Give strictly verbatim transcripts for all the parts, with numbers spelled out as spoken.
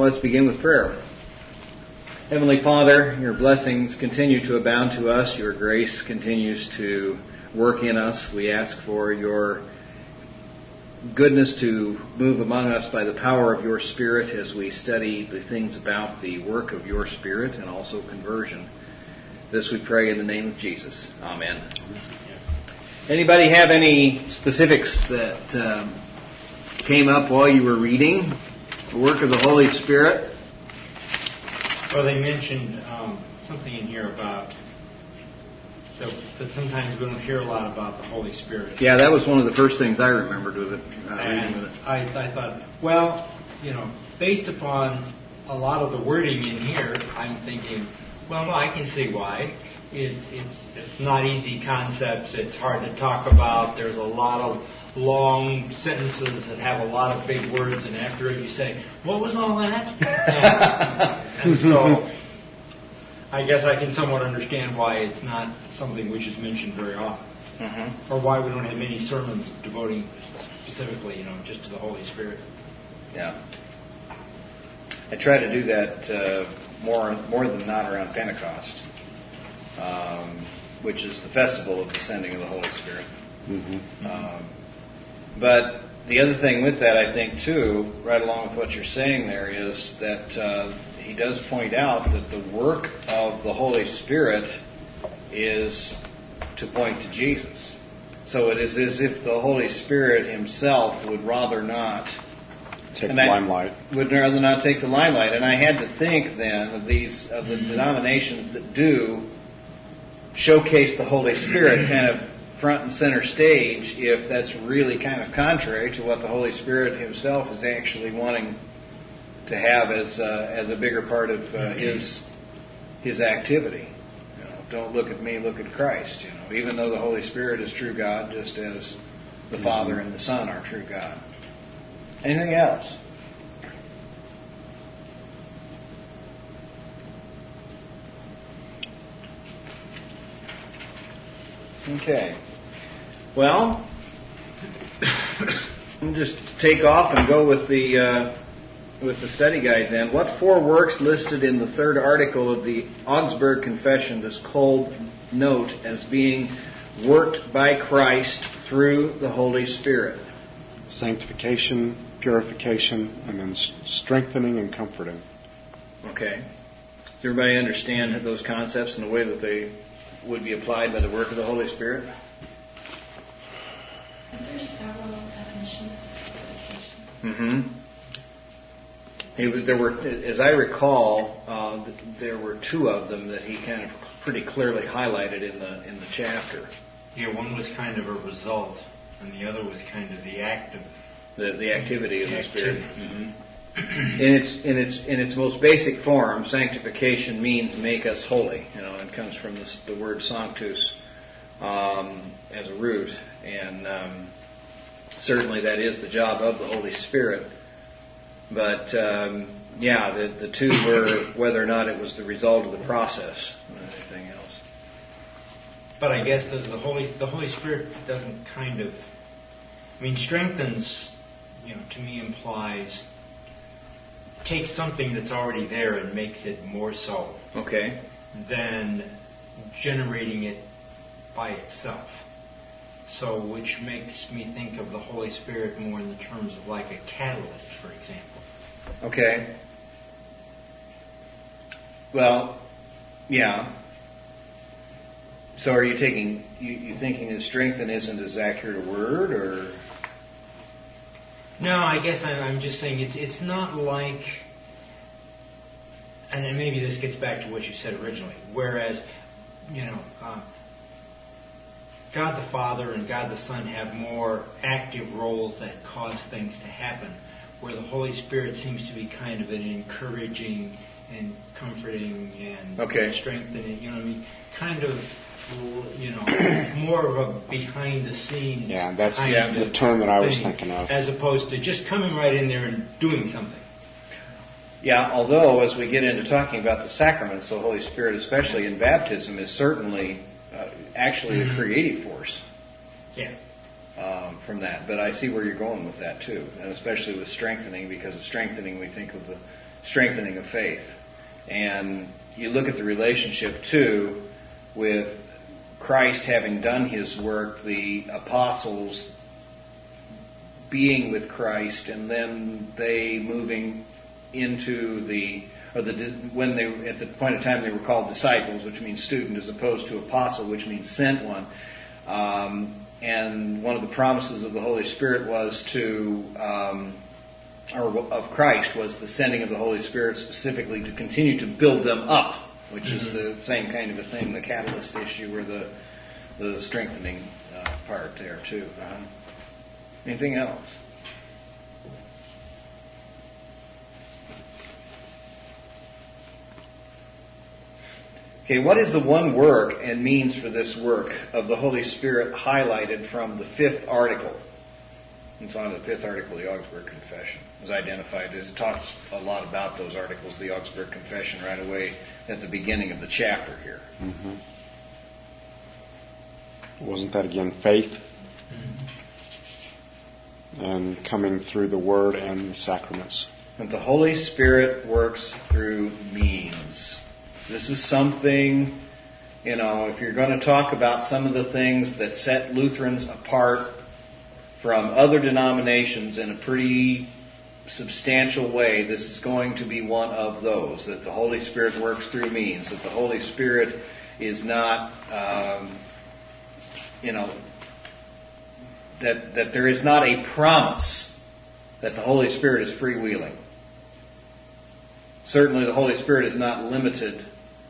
let's begin with prayer. Heavenly Father, your blessings continue to abound to us. Your grace continues to work in us. We ask for your goodness to move among us by the power of your Spirit as we study the things about the work of your Spirit and also conversion. This we pray in the name of Jesus. Amen. Anybody have any specifics that um, came up while you were reading the work of the Holy Spirit? Well, they mentioned um, something in here about so that sometimes we don't hear a lot about the Holy Spirit. Yeah, that was one of the first things I remembered with it. Uh, and reading with it. I, I thought, well, you know, based upon a lot of the wording in here, I'm thinking, well, no, I can see why. It's it's it's not easy concepts. It's hard to talk about. There's a lot of long sentences that have a lot of big words, and after it you say, what was all that? and, and so I guess I can somewhat understand why it's not something which is mentioned very often. Mm-hmm. Or why we don't have many sermons devoting specifically, you know, just to the Holy Spirit. Yeah. I try to do that uh, more more than not around Pentecost, um, which is the festival of the sending of the Holy Spirit. Mm-hmm. Um, But the other thing with that, I think, too, right along with what you're saying there, is that uh, he does point out that the work of the Holy Spirit is to point to Jesus. So it is as if the Holy Spirit himself would rather not take the limelight. Would rather not take the limelight. And I had to think then of these of the denominations that do showcase the Holy Spirit kind of front and center stage, if that's really kind of contrary to what the Holy Spirit himself is actually wanting to have as uh, as a bigger part of uh, his his activity. You know, don't look at me, look at Christ. You know, even though the Holy Spirit is true God, just as the Father and the Son are true God. Anything else? Okay. Well, we'll just take off and go with the uh, with the study guide then. What four works listed in the third article of the Augsburg Confession does Kolb note as being worked by Christ through the Holy Spirit? Sanctification, purification, and then strengthening and comforting. Okay. Does everybody understand those concepts in the way that they would be applied by the work of the Holy Spirit? There's several definitions of sanctification. Mm-hmm. He was, there were, as I recall, uh, there were two of them that he kind of pretty clearly highlighted in the in the chapter. Yeah, one was kind of a result, and the other was kind of the act of the the activity of the, the Spirit. Mm-hmm. In its in its in its most basic form, sanctification means make us holy. You know, it comes from this, the word sanctus um, as a root, and um, certainly that is the job of the Holy Spirit. But um, yeah, the the two were whether or not it was the result of the process than anything else. But I guess does the Holy the Holy Spirit doesn't kind of, I mean, strengthens. You know, to me implies. Takes something that's already there and makes it more so. Okay. Than generating it by itself. So, which makes me think of the Holy Spirit more in the terms of like a catalyst, for example. Okay. Well, yeah. So, are you taking you, you thinking that strengthen isn't as accurate a word, or? No, I guess I'm, I'm just saying it's it's not like, and then maybe this gets back to what you said originally. Whereas, you know, uh, God the Father and God the Son have more active roles that cause things to happen, where the Holy Spirit seems to be kind of an encouraging and comforting and okay. strengthening. You know what I mean? Kind of. You know, more of a behind-the-scenes. Yeah, that's kind yeah, of the term that I was thing, thinking of. As opposed to just coming right in there and doing something. Yeah, although as we get into talking about the sacraments, the Holy Spirit, especially in baptism, is certainly uh, actually mm-hmm. a creative force. Yeah. Um, from that, but I see where you're going with that too, and especially with strengthening, because of strengthening we think of the strengthening of faith. And you look at the relationship, too, with Christ having done his work, the apostles being with Christ, and then they moving into the, or the when they, at the point of time they were called disciples, which means student, as opposed to apostle, which means sent one. Um, and one of the promises of the Holy Spirit was to, um, or of Christ, was the sending of the Holy Spirit specifically to continue to build them up, which mm-hmm. is the same kind of a thing, the catalyst issue, or the the strengthening uh, part there too. Uh-huh. Anything else? Okay, what is the one work and means for this work of the Holy Spirit highlighted from the fifth article? It's on the fifth article of the Augsburg Confession. As identified, as it talks a lot about those articles of the Augsburg Confession right away at the beginning of the chapter here. Mm-hmm. Wasn't that again faith? Mm-hmm. And coming through the Word and the sacraments. And the Holy Spirit works through means. This is something, you know, if you're going to talk about some of the things that set Lutherans apart from other denominations in a pretty substantial way, this is going to be one of those, that the Holy Spirit works through means, that the Holy Spirit is not, um, you know, that, that there is not a promise that the Holy Spirit is freewheeling. Certainly the Holy Spirit is not limited,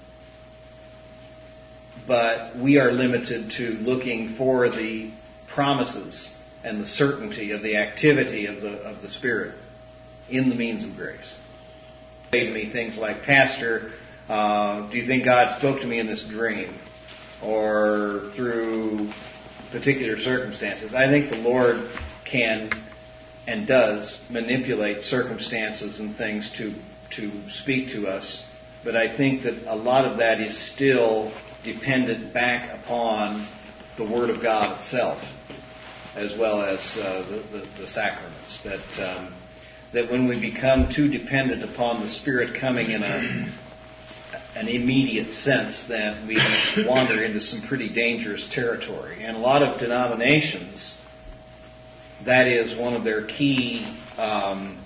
but we are limited to looking for the promises and the certainty of the activity of the of the Spirit in the means of grace. Say to me things like, Pastor, uh, do you think God spoke to me in this dream? Or through particular circumstances? I think the Lord can and does manipulate circumstances and things to to speak to us. But I think that a lot of that is still dependent back upon the Word of God itself, as well as uh, the, the, the sacraments. That um, that when we become too dependent upon the Spirit coming in a an immediate sense, that we wander into some pretty dangerous territory. And a lot of denominations, that is one of their key. Um,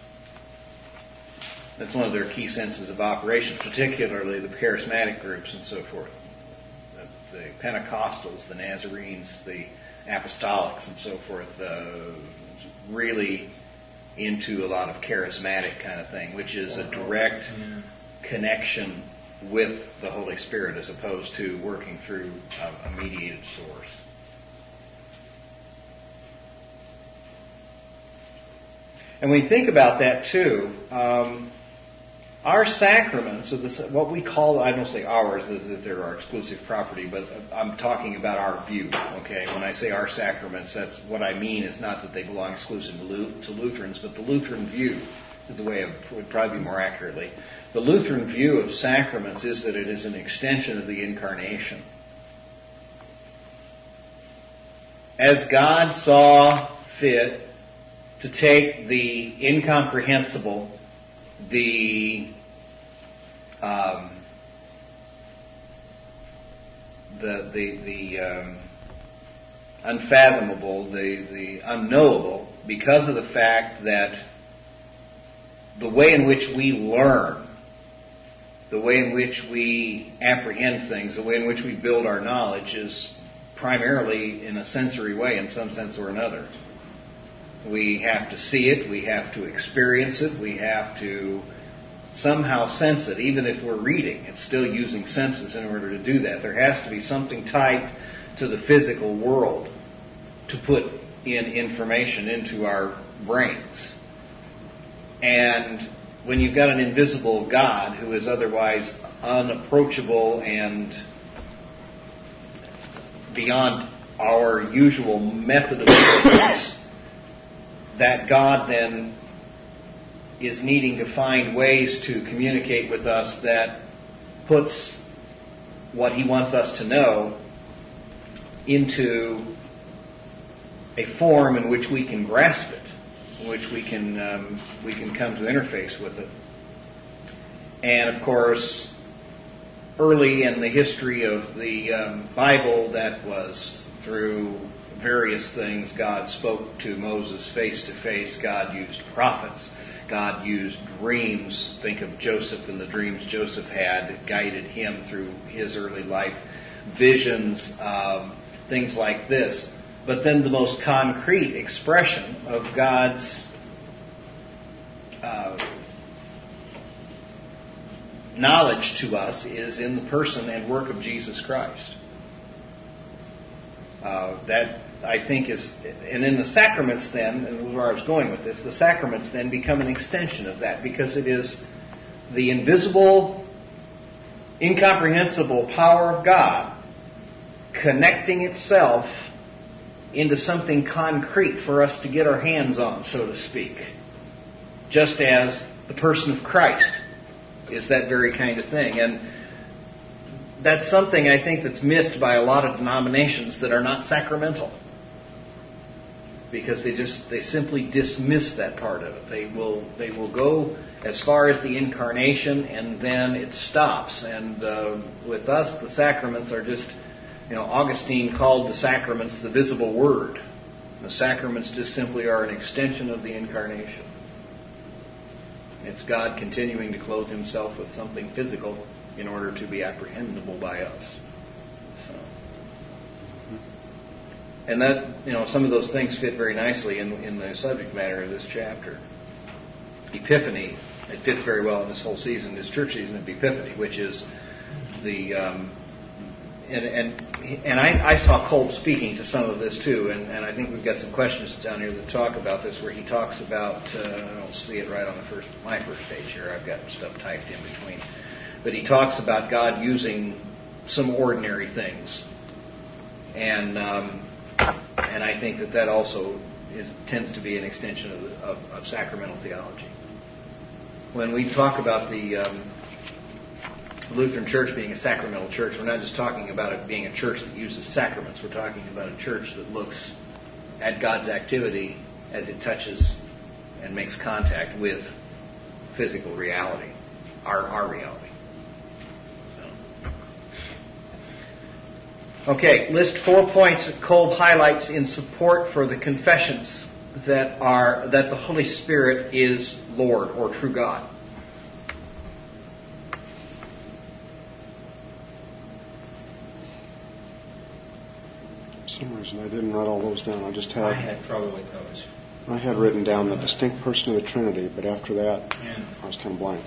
that's one of their key senses of operation, particularly the charismatic groups and so forth. The, the Pentecostals, the Nazarenes, the Apostolics, and so forth, uh, really into a lot of charismatic kind of thing, which is a direct yeah. connection with the Holy Spirit as opposed to working through a, a mediated source. And when you think about that too, um, our sacraments, or the, what we call, I don't say ours as if they're our exclusive property, but I'm talking about our view, okay? When I say our sacraments, that's what I mean is not that they belong exclusively to Lutherans, but the Lutheran view is the way it would probably be more accurately. The Lutheran view of sacraments is that it is an extension of the Incarnation. As God saw fit to take the incomprehensible, the um, the the the um, unfathomable, the the unknowable, because of the fact that the way in which we learn, the way in which we apprehend things, the way in which we build our knowledge is primarily in a sensory way, in some sense or another. We have to see it, we have to experience it, we have to somehow sense it. Even if we're reading, it's still using senses in order to do that. There has to be something tied to the physical world to put in information into our brains. And when you've got an invisible God who is otherwise unapproachable and beyond our usual method of things, that God then is needing to find ways to communicate with us that puts what He wants us to know into a form in which we can grasp it, in which we can um, we can come to interface with it. And of course, early in the history of the um, Bible, that was through various things. God spoke to Moses face to face. God used prophets. God used dreams. Think of Joseph and the dreams Joseph had that guided him through his early life. Visions, um, things like this. But then the most concrete expression of God's uh, knowledge to us is in the person and work of Jesus Christ. Uh, that, I think, is... And in the sacraments then, and this is where I was going with this, the sacraments then become an extension of that, because it is the invisible, incomprehensible power of God connecting itself into something concrete for us to get our hands on, so to speak. Just as the person of Christ is that very kind of thing. And that's something I think that's missed by a lot of denominations that are not sacramental. Because they just they simply dismiss that part of it. They will they will go as far as the incarnation, and then it stops. And uh, with us, the sacraments are just, you know, Augustine called the sacraments the visible word. The sacraments just simply are an extension of the incarnation. It's God continuing to clothe himself with something physical in order to be apprehendable by us. So, and that, you know, some of those things fit very nicely in, in the subject matter of this chapter. Epiphany, it fits very well in this whole season, this church season of Epiphany, which is the... Um, And and and I, I saw Colt speaking to some of this too, and, and I think we've got some questions down here that talk about this, where he talks about, uh, I don't see it right on the first my first page here, I've got stuff typed in between, but he talks about God using some ordinary things, and um, and I think that that also is, tends to be an extension of, of, of sacramental theology. When we talk about the um, Lutheran Church being a sacramental church, we're not just talking about it being a church that uses sacraments. We're talking about a church that looks at God's activity as it touches and makes contact with physical reality, our, our reality. So. Okay, list four points that Kolb highlights in support for the confessions that are that the Holy Spirit is Lord or true God. For some reason I didn't write all those down. I just had I had trouble with those. I had written down the distinct person of the Trinity, but after that Yeah. I was kind of blank.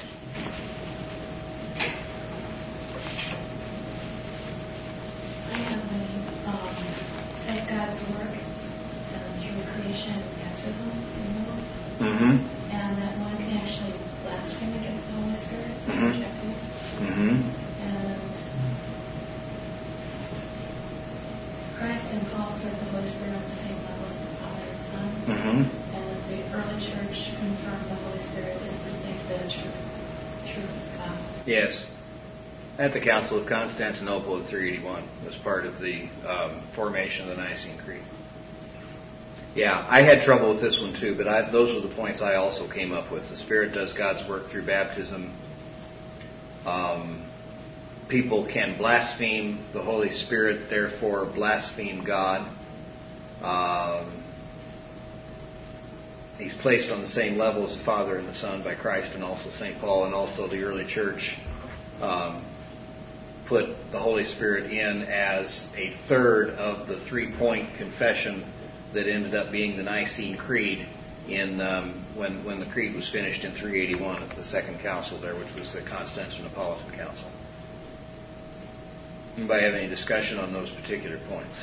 I have been, um, as God's work um, through creation and baptism, you know, Mm-hmm. and that one can actually blaspheme against the Holy Spirit, Mhm. reject Him, Mm-hmm. and Christ and Paul put the Holy Spirit on the same level as the Father and Son, Mm-hmm. and the early church confirmed the Holy Spirit is distinct and true, true God. Yes. At the Council of Constantinople in three eighty-one was part of the um, formation of the Nicene Creed. Yeah, I had trouble with this one too, but I, those were the points I also came up with. The Spirit does God's work through baptism. Um, people can blaspheme the Holy Spirit, therefore blaspheme God. Um, he's placed on the same level as the Father and the Son by Christ, and also Saint Paul, and also the early church um, put the Holy Spirit in as a third of the three-point confession that ended up being the Nicene Creed in um, when when the Creed was finished in three eighty-one at the Second Council there, which was the Constantinopolitan Council. Anybody have any discussion on those particular points?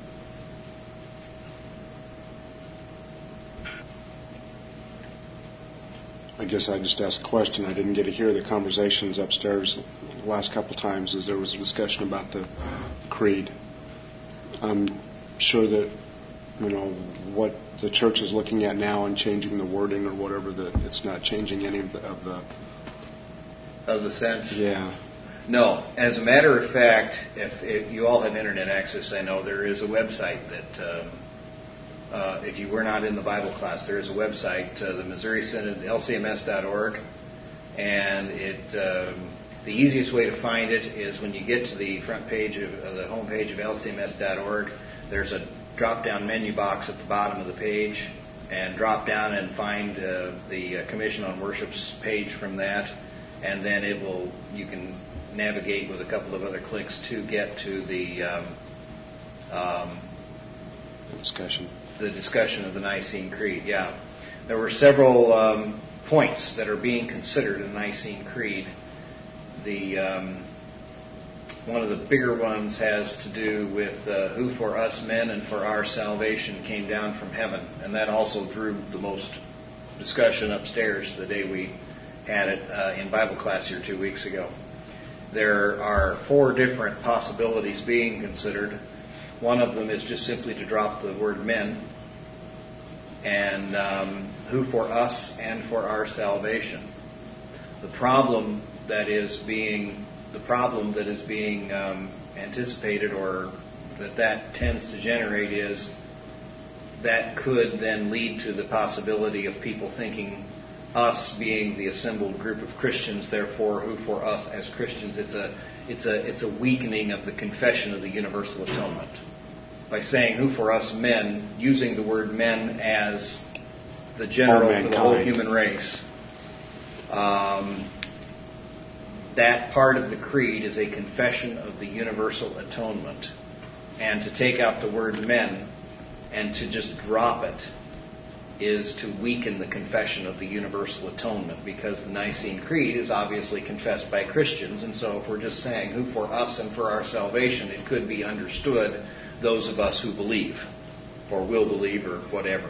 I guess I just asked a question. I didn't get to hear the conversations upstairs the last couple times as there was a discussion about the creed. I'm sure that, you know, what the church is looking at now and changing the wording or whatever, that it's not changing any of the... Of the, of the sense? Yeah. No. As a matter of fact, if, if you all have internet access, I know there is a website that... Um, Uh, if you were not in the Bible class, there is a website, uh, the Missouri Synod, L C M S dot org, And it um, the easiest way to find it is when you get to the front page of uh, the home page of L C M S dot org. There's a drop-down menu box at the bottom of the page, and drop down and find uh, the uh, Commission on Worship's page from that, and then it will you can navigate with a couple of other clicks to get to the um, um, discussion. The discussion of the Nicene Creed. Yeah, there were several um, points that are being considered in the Nicene Creed. The um, one of the bigger ones has to do with uh, who for us men and for our salvation came down from heaven, and that also drew the most discussion upstairs the day we had it uh, in Bible class here two weeks ago. There are four different possibilities being considered. One of them is just simply to drop the word men, and um, who for us and for our salvation. The problem that is being the problem that is being um, anticipated, or that that tends to generate, is that could then lead to the possibility of people thinking us being the assembled group of Christians, therefore who for us as Christians. It's a it's a it's a weakening of the confession of the universal atonement by saying who for us men, using the word men as the general for the whole human race. Um, that part of the creed is a confession of the universal atonement, and to take out the word men and to just drop it is to weaken the confession of the universal atonement, because the Nicene Creed is obviously confessed by Christians, and so if we're just saying who for us and for our salvation, it could be understood those of us who believe or will believe or whatever.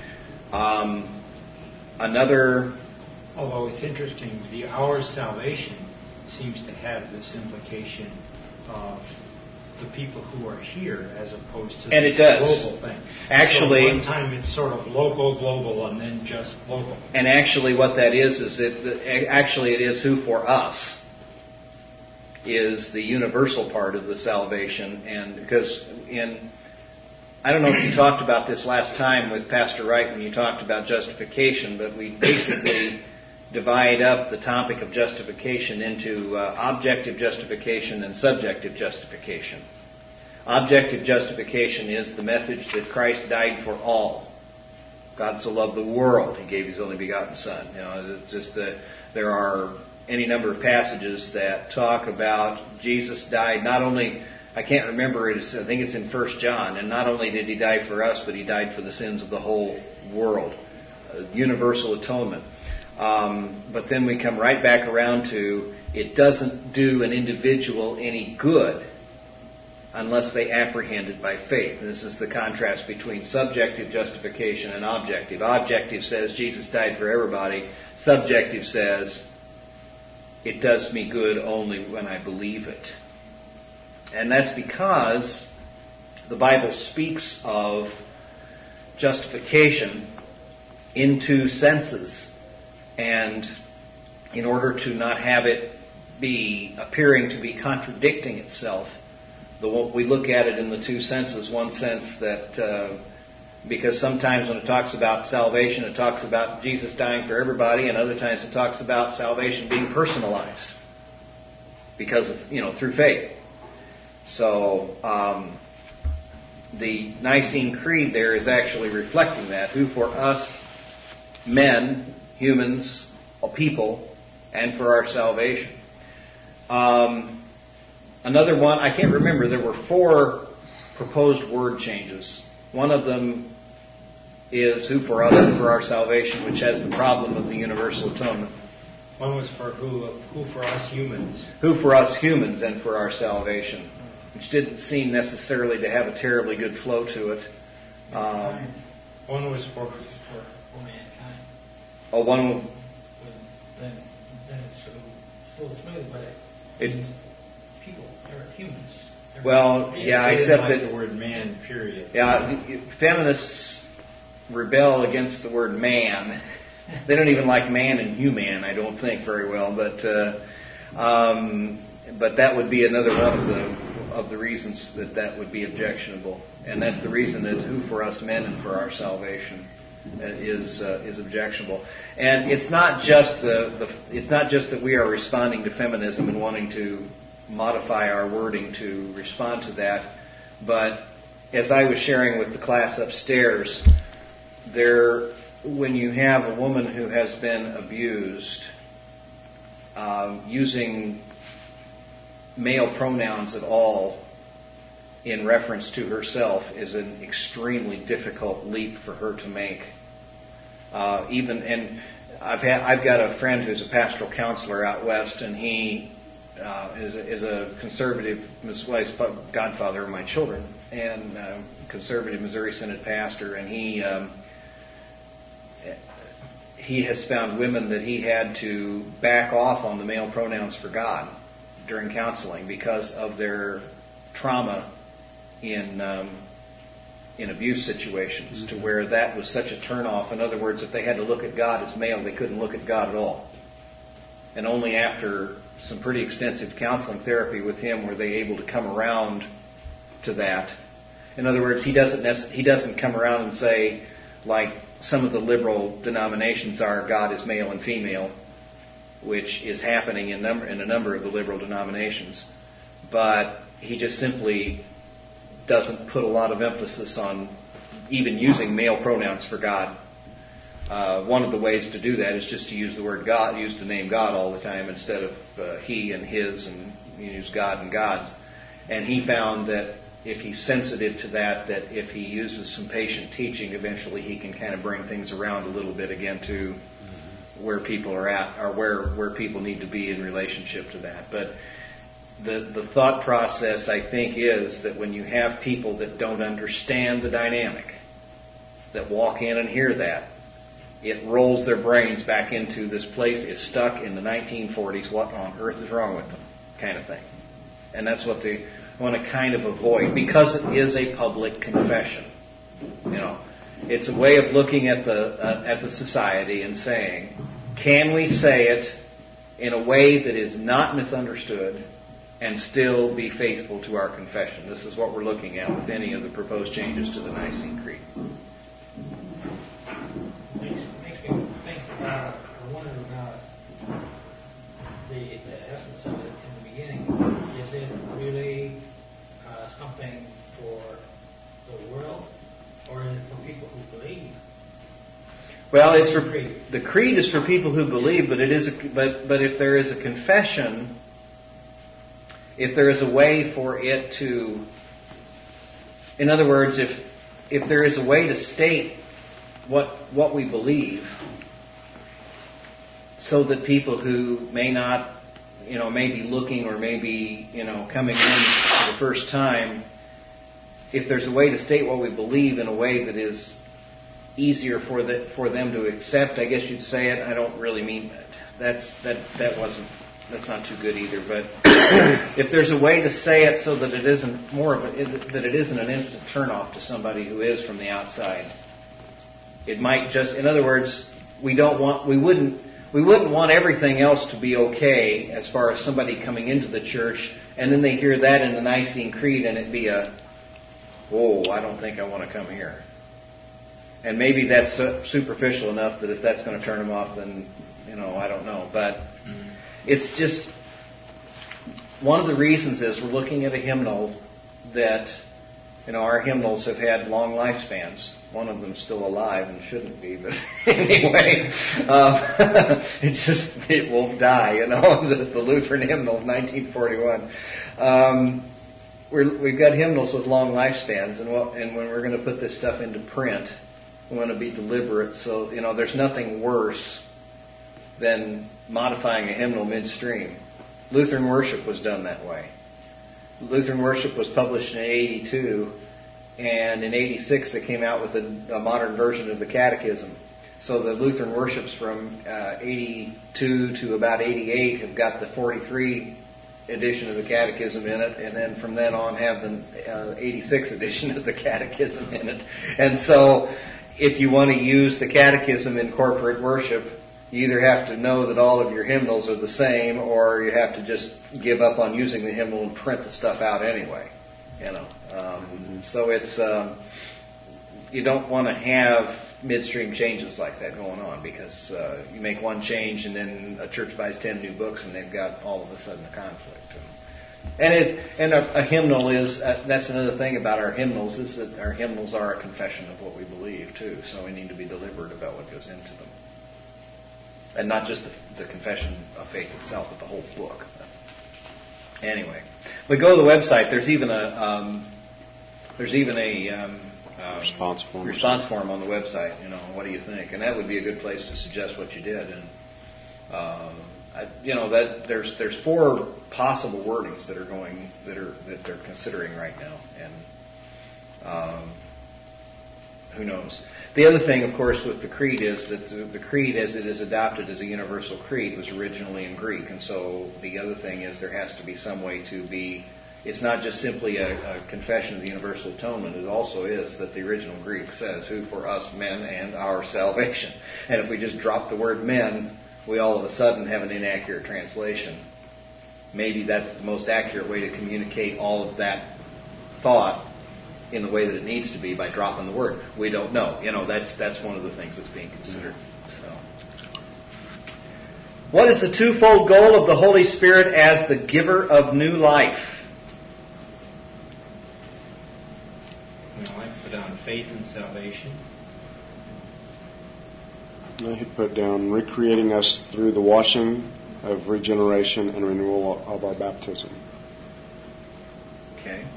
Um, another... Although it's interesting, the our salvation seems to have this implication of the people who are here as opposed to and the it does. global thing. Actually, so one time it's sort of local, global, and then just local. And actually what that is, is it actually it is who for us is the universal part of the salvation. And because in, I don't know if you talked about this last time with Pastor Wright when you talked about justification, but we basically divide up the topic of justification into uh, objective justification and subjective justification. Objective justification is the message that Christ died for all. God so loved the world, He gave His only begotten Son. You know, it's just uh, there are any number of passages that talk about Jesus died not only, I can't remember it, I think it's in First John, and not only did He die for us, but He died for the sins of the whole world. Uh, universal atonement. Um, but then we come right back around to it doesn't do an individual any good unless they apprehend it by faith. And this is the contrast between subjective justification and objective. Objective says Jesus died for everybody. Subjective says it does me good only when I believe it. And that's because the Bible speaks of justification in two senses. And in order to not have it be appearing to be contradicting itself, the, we look at it in the two senses. One sense that, uh, because sometimes when it talks about salvation, it talks about Jesus dying for everybody, and other times it talks about salvation being personalized because of, you know, through faith. So um, the Nicene Creed there is actually reflecting that. Who for us men, humans, people, and for our salvation. Um, another one, I can't remember, there were four proposed word changes. One of them is who for us and for our salvation, which has the problem of the universal atonement. One was for who, who for us humans. Who for us humans and for our salvation, which didn't seem necessarily to have a terribly good flow to it. Um, one was for... for, for mankind. Oh, one. Then, then it's so, so smooth, but it, it means people, or humans. Well, yeah, They except didn't like that the word man, period. Yeah, feminists rebel against the word man. They don't even like man and human, I don't think, very well. But uh, um, but that would be another one of the of the reasons that that would be objectionable, and that's the reason that who for us men and for our salvation. is uh, is objectionable. And it's not just the, the it's not just that we are responding to feminism and wanting to modify our wording to respond to that, but as I was sharing with the class upstairs, there when you have a woman who has been abused, um, using male pronouns at all in reference to herself is an extremely difficult leap for her to make. Uh, even and I've had I've got a friend who's a pastoral counselor out west, and he uh, is a, is a conservative, well, he's godfather of my children, and uh, conservative Missouri Synod pastor, and he um, he has found women that he had to back off on the male pronouns for God during counseling because of their trauma in um, in abuse situations, mm-hmm. to where that was such a turnoff. In other words, if they had to look at God as male, they couldn't look at God at all. And only after some pretty extensive counseling therapy with him were they able to come around to that. In other words, he doesn't nec- he doesn't come around and say, like some of the liberal denominations are, God is male and female, which is happening in number in a number of the liberal denominations. But he just simply doesn't put a lot of emphasis on even using male pronouns for God. Uh, one of the ways to do that is just to use the word God, use the name God all the time instead of uh, he and his, and you use God and God's. And he found that if he's sensitive to that, that if he uses some patient teaching, eventually he can kind of bring things around a little bit again to where people are at, or where, where people need to be in relationship to that. But the the thought process, I think, is that when you have people that don't understand the dynamic, that walk in and hear that, it rolls their brains back into this place is stuck in the nineteen forties, what on earth is wrong with them, kind of thing. And that's what they want to kind of avoid, because it is a public confession. You know, it's a way of looking at the uh, at the society and saying, can we say it in a way that is not misunderstood and still be faithful to our confession? This is what we're looking at with any of the proposed changes to the Nicene Creed. Makes, makes me think about, I wonder about the, the essence of it in the beginning. Is it really uh, something for the world, or is it for people who believe? Well, it's for the creed is for people who believe, but it is a, but but if there is a confession, if there is a way for it to, in other words, if if there is a way to state what what we believe, so that people who may not, you know, may be looking or may be, you know, coming in for the first time, if there's a way to state what we believe in a way that is easier for the, for them to accept, I guess you'd say it. I don't really mean that. That's that that wasn't that's not too good either. But if there's a way to say it so that it isn't more of a, that it isn't an instant turnoff to somebody who is from the outside, it might just. In other words, we don't want we wouldn't we wouldn't want everything else to be okay as far as somebody coming into the church, and then they hear that in the Nicene Creed and it be a, whoa, I don't think I want to come here. And maybe that's superficial enough that if that's going to turn them off, then, you know, I don't know. But mm-hmm. It's just, one of the reasons is we're looking at a hymnal that, you know, our hymnals have had long lifespans. One of them's still alive and shouldn't be, but anyway, uh, it just, it won't die, you know, the, the Lutheran hymnal of nineteen forty-one. Um, we're, we've got hymnals with long lifespans, and, what, and when we're going to put this stuff into print, we want to be deliberate. So, you know, there's nothing worse than modifying a hymnal midstream. Lutheran worship was done that way. Lutheran worship was published in eighty-two, and in eighty-six they came out with a, a modern version of the Catechism. So the Lutheran worships from uh, eighty-two to about eighty-eight have got the forty-three edition of the Catechism in it, and then from then on have the uh, eighty-six edition of the Catechism in it. And so if you want to use the Catechism in corporate worship, you either have to know that all of your hymnals are the same, or you have to just give up on using the hymnal and print the stuff out anyway. You know, um, so it's um, you don't want to have midstream changes like that going on, because uh, you make one change and then a church buys ten new books and they've got all of a sudden a conflict. And it, and a, a hymnal is, uh, that's another thing about our hymnals, is that our hymnals are a confession of what we believe too, so we need to be deliberate about what goes into them. And not just the, the confession of faith itself, but the whole book. Anyway, but go to the website. There's even a um, there's even a um, um, response form. Response form on the website. You know, what do you think? And that would be a good place to suggest what you did. And um, I, you know that there's there's four possible wordings that are going that are that they're considering right now, and um, who knows. The other thing, of course, with the creed is that the, the creed, as it is adopted as a universal creed, was originally in Greek. And so the other thing is there has to be some way to be, it's not just simply a, a confession of the universal atonement. It also is that the original Greek says, who for us men and our salvation. And if we just drop the word men, we all of a sudden have an inaccurate translation. Maybe that's the most accurate way to communicate all of that thought in the way that it needs to be, by dropping the word. We don't know. You know, that's that's one of the things that's being considered. So, what is the twofold goal of the Holy Spirit as the giver of new life? Well, I put down faith and salvation. I had put down recreating us through the washing of regeneration and renewal of our baptism. Okay.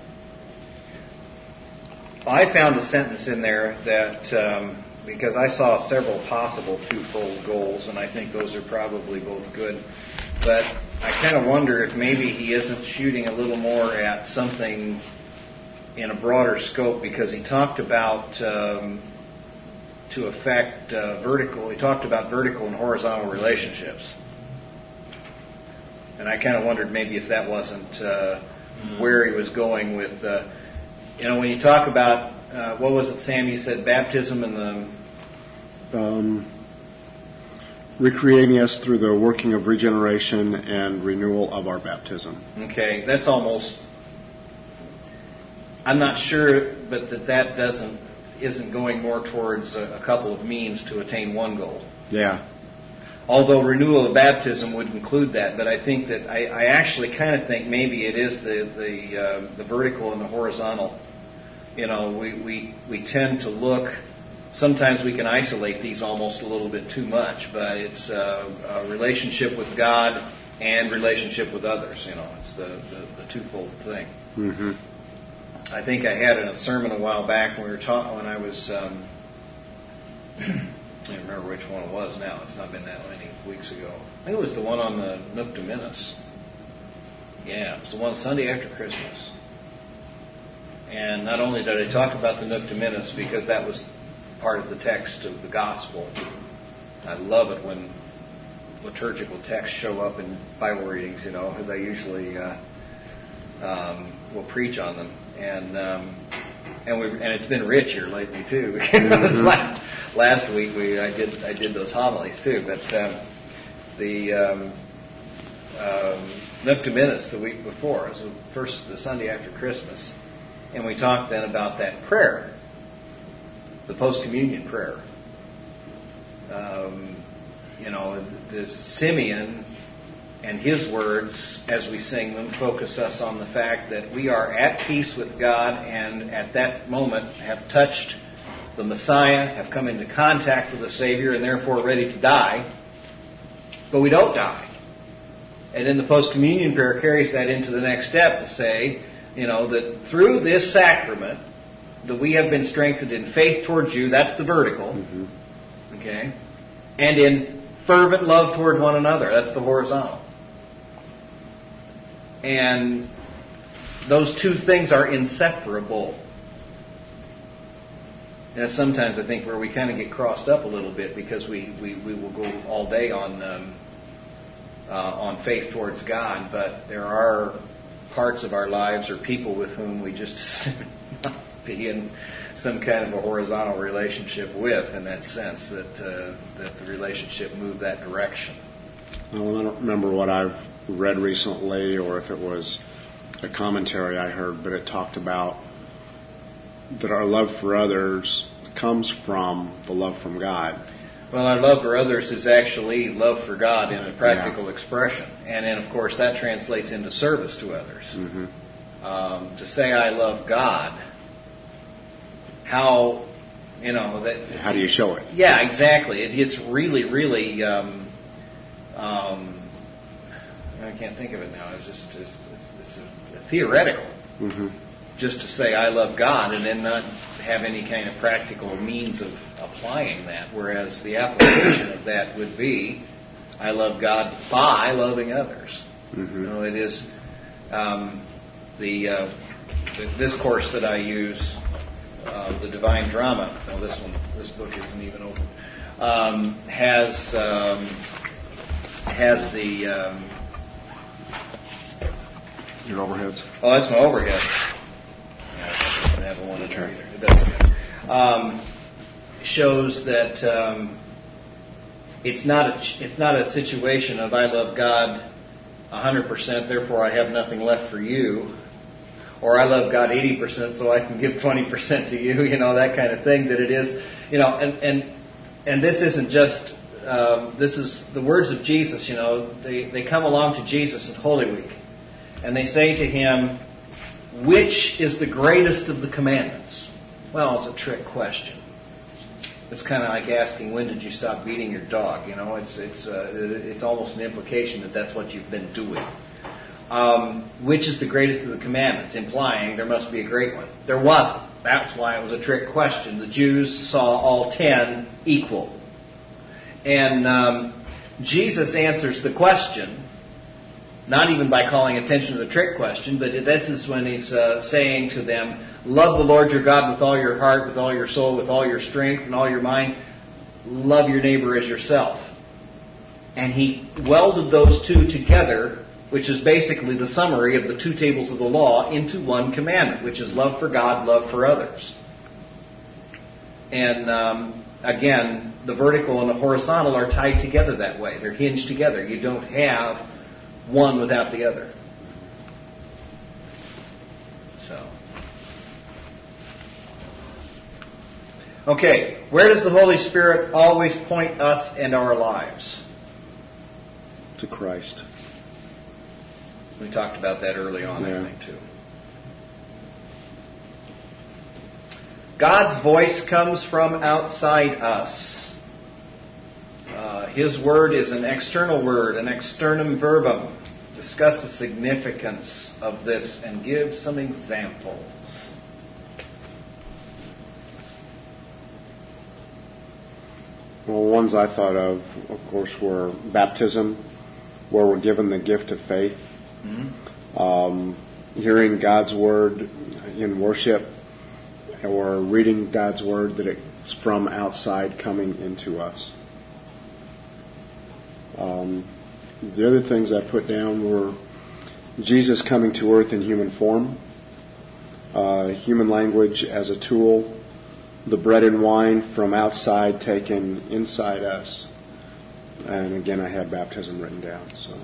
I found a sentence in there that, um, because I saw several possible twofold goals, and I think those are probably both good, but I kind of wonder if maybe he isn't shooting a little more at something in a broader scope, because he talked about um, to affect uh, vertical, he talked about vertical and horizontal relationships. And I kind of wondered maybe if that wasn't uh, mm-hmm. where he was going with... Uh, You know, when you talk about, uh, what was it, Sam, you said baptism and the... Um, recreating us through the working of regeneration and renewal of our baptism. Okay, that's almost... I'm not sure, but that that doesn't, isn't going more towards a, a couple of means to attain one goal. Yeah. Although renewal of baptism would include that, but I think that I, I actually kind of think maybe it is the the uh, the vertical and the horizontal. You know, we, we we tend to look. Sometimes we can isolate these almost a little bit too much, but it's uh, a relationship with God and relationship with others. You know, it's the the, the twofold thing. Mm-hmm. I think I had in a sermon a while back when we were taught when I was. Um, I don't remember which one it was now. It's not been that many weeks ago. I think it was the one on the Nunc Dimittis. Yeah, it was the one Sunday after Christmas. And not only did I talk about the Nunc Dimittis because that was part of the text of the gospel. I love it when liturgical texts show up in Bible readings, you know, because I usually uh, um, will preach on them. And um, and we and it's been rich here lately too. Mm-hmm. last, last week we I did I did those homilies too, but um, the um, um, Nunc Dimittis the week before, it was the first the Sunday after Christmas, and we talked then about that prayer, the post-communion prayer. Um, you know, the Simeon and his words, as we sing them, focus us on the fact that we are at peace with God and at that moment have touched the Messiah, have come into contact with the Savior, and therefore ready to die. But we don't die. And then the post-communion prayer carries that into the next step to say, you know, that through this sacrament, that we have been strengthened in faith towards you, that's the vertical, mm-hmm. okay, and in fervent love toward one another, that's the horizontal. And those two things are inseparable. And that's sometimes, I think, where we kind of get crossed up a little bit because we, we, we will go all day on um, uh, on faith towards God, but there are parts of our lives or people with whom we just not be in some kind of a horizontal relationship with, in that sense, that uh, that the relationship move that direction. Well, I don't remember what I've read recently or if it was a commentary I heard, but it talked about that our love for others comes from the love from God. Well, our love for others is actually love for God in a practical Yeah. expression. And then, of course, that translates into service to others. Mm-hmm. Um, to say I love God, how, you know, that... How do you show it? Yeah, exactly. It gets really, really... Um, um, I can't think of it now. It's just it's, it's, it's a theoretical. Mm-hmm. Just to say I love God and then not have any kind of practical means of applying that. Whereas the application of that would be I love God by loving others. Mm-hmm. You know, it is um, the, uh, the discourse that I use, uh, the Divine Drama. Well, this one, this book isn't even open. Um, has um, has the um, Your overheads? oh, that's my overhead. I don't have one in there either. It doesn't matter. Um, shows that um, it's not a it's not a situation of I love God one hundred percent, therefore I have nothing left for you, or I love God eighty percent, so I can give twenty percent to you. You know, that kind of thing. That it is, you know, and and and this isn't just um, this is the words of Jesus. You know, they they come along to Jesus in Holy Week, and they say to him, which is the greatest of the commandments? Well, it's a trick question. It's kind of like asking, when did you stop beating your dog? You know, it's it's uh, it's almost an implication that that's what you've been doing. Um, which is the greatest of the commandments? Implying there must be a great one. There wasn't. That's why it was a trick question. The Jews saw all ten equal. And um, Jesus answers the question, not even by calling attention to the trick question, but this is when he's uh, saying to them, love the Lord your God with all your heart, with all your soul, with all your strength, and all your mind. Love your neighbor as yourself. And he welded those two together, which is basically the summary of the two tables of the law, into one commandment, which is love for God, love for others. And um, again, the vertical and the horizontal are tied together that way. They're hinged together. You don't have one without the other. So. Okay, where does the Holy Spirit always point us and our lives? To Christ. We talked about that early on, Yeah. I think, too. God's voice comes from outside us. Uh, his word is an external word, an externum verbum. Discuss the significance of this and give some examples. Well, ones I thought of, of course, were baptism, where we're given the gift of faith, Mm-hmm. um, hearing God's word in worship, or reading God's word that it's from outside coming into us. Um, the other things I put down were Jesus coming to earth in human form, uh, human language as a tool, the bread and wine from outside taken inside us. And again, I had baptism written down. So,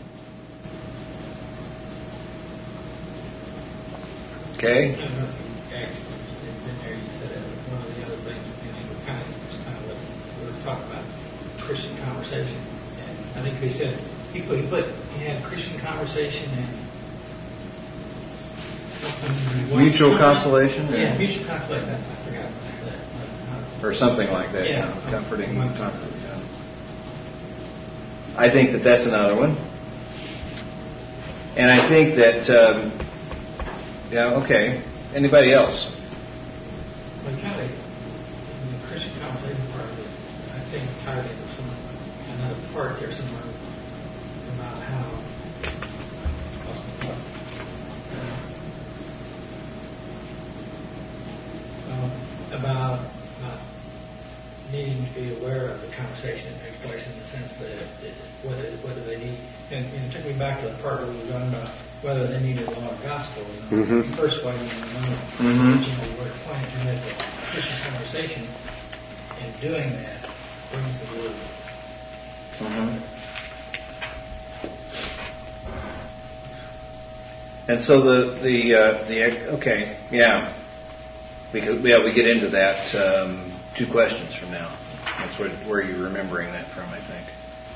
Okay. I don't know if you actually in there you said it. One of the other things, you know, we're kind of, just kind of what we were talking about Christian conversation. And I think we said he put he put he had Christian conversation and something. Mutual consolation? Yeah, mutual consolation. That's, I forgot about that. Like, Or something like that. Yeah. You know, comforting. Yeah. I think that that's another one. And I think that, um, yeah, okay. Anybody else? But kind of in the Christian conversation part of it, I think tied into some another part there somewhere about how uh, about not needing to be aware of the conversation that takes place in the sense that it, whether whether they need and, and it took me back to the part where we were talking about whether they needed a law of gospel. You know, Mm-hmm. first way you know, Mm-hmm. you know, we're pointing to make a Christian conversation, and doing that brings the word. Mm-hmm. And so the the uh, the okay, yeah, we could, yeah we get into that. Um, two questions from now. That's what, where you're remembering that from, I think.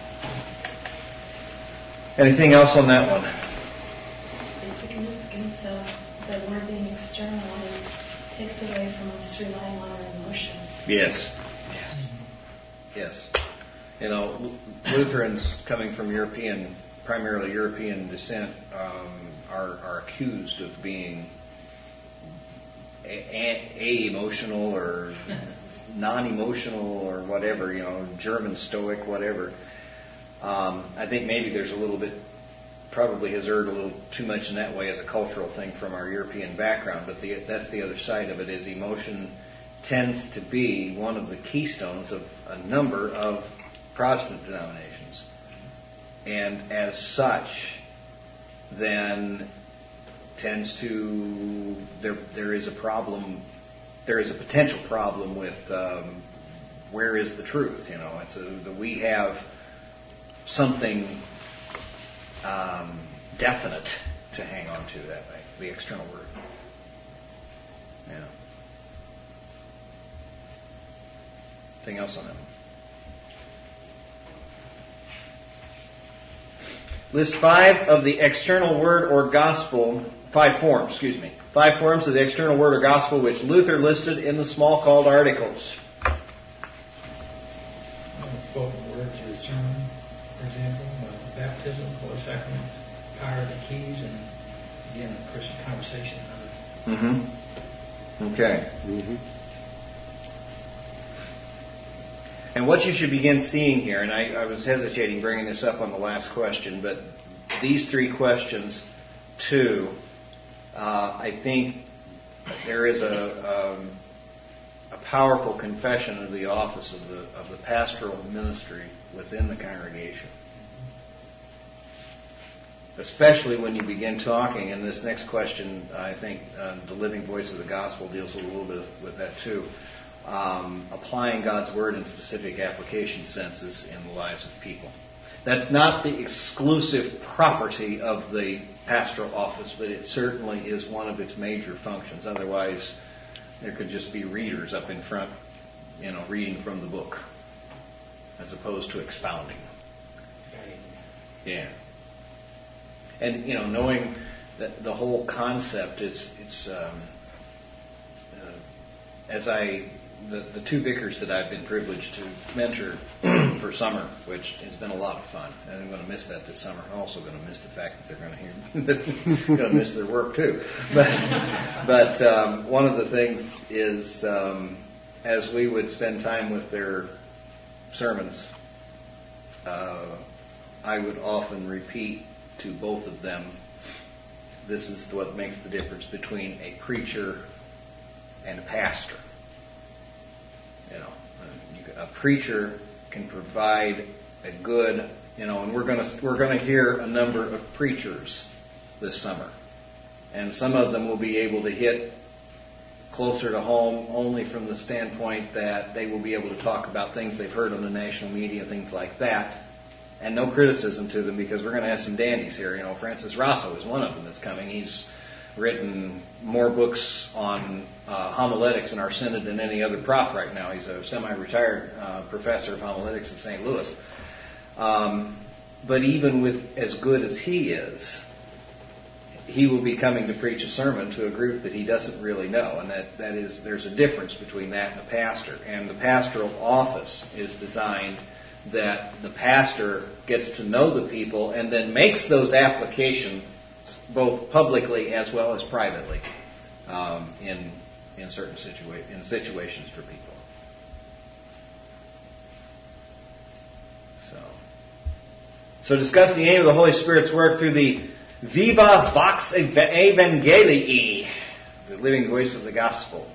Anything else on that one? The significance of the word being external and takes away from us relying on our emotions. Yes. Yes. Yes. You know, Lutherans coming from European, primarily European descent, um, are, are accused of being a, a emotional or non-emotional or whatever, you know, German Stoic, whatever. Um, I think maybe there's a little bit, probably has erred a little too much in that way as a cultural thing from our European background, but the, that's the other side of it, is emotion tends to be one of the keystones of a number of Protestant denominations. And as such, then tends to, there there is a problem, there is a potential problem with um, where is the truth, you know. It's a, the, we have something um, definite to hang on to that way, the external word. Yeah. Anything else on that one? List five of the external word or gospel, five forms, excuse me, five forms of the external word or gospel which Luther listed in the Smalcald Articles. Well, spoken words or sermon, for example, uh, baptism, Holy Sacrament, power of the keys, and again, Christian conversation. Mm-hmm. Okay. Mm-hmm. And what you should begin seeing here, and I, I was hesitating bringing this up on the last question, but these three questions, too, uh, I think there is a, um, a powerful confession of the office of the of the pastoral ministry within the congregation. Especially when you begin talking, and this next question, I think uh, the living voice of the gospel deals a little bit with that too. Um, applying God's Word in specific application senses in the lives of people. That's not the exclusive property of the pastoral office, but it certainly is one of its major functions. Otherwise, there could just be readers up in front, you know, reading from the book, as opposed to expounding. Yeah. And, you know, knowing that the whole concept is, it's, um, uh, as I... The, the two vicars that I've been privileged to mentor for summer, which has been a lot of fun, and I'm going to miss that this summer. I'm also going to miss the fact that they're going to hear, going to miss their work too. But, but um, one of the things is, um, as we would spend time with their sermons, uh, I would often repeat to both of them, this is what makes the difference between a preacher and a pastor. You know, a preacher can provide a good, you know, and we're going to we're going to hear a number of preachers this summer, and some of them will be able to hit closer to home only from the standpoint that they will be able to talk about things they've heard on the national media, things like that, and no criticism to them because we're going to have some dandies here. You know, Francis Rosso is one of them that's coming. He's written more books on uh, homiletics in our synod than any other prof right now. He's a semi-retired uh, professor of homiletics in Saint Louis. Um, but even with as good as he is, he will be coming to preach a sermon to a group that he doesn't really know. And that, that is, there's a difference between that and a pastor. And the pastoral office is designed that the pastor gets to know the people and then makes those applications both publicly as well as privately um, in in certain situa- in situations for people. So, so discuss the aim of the Holy Spirit's work through the Viva Vox Evangelii, the living voice of the gospel.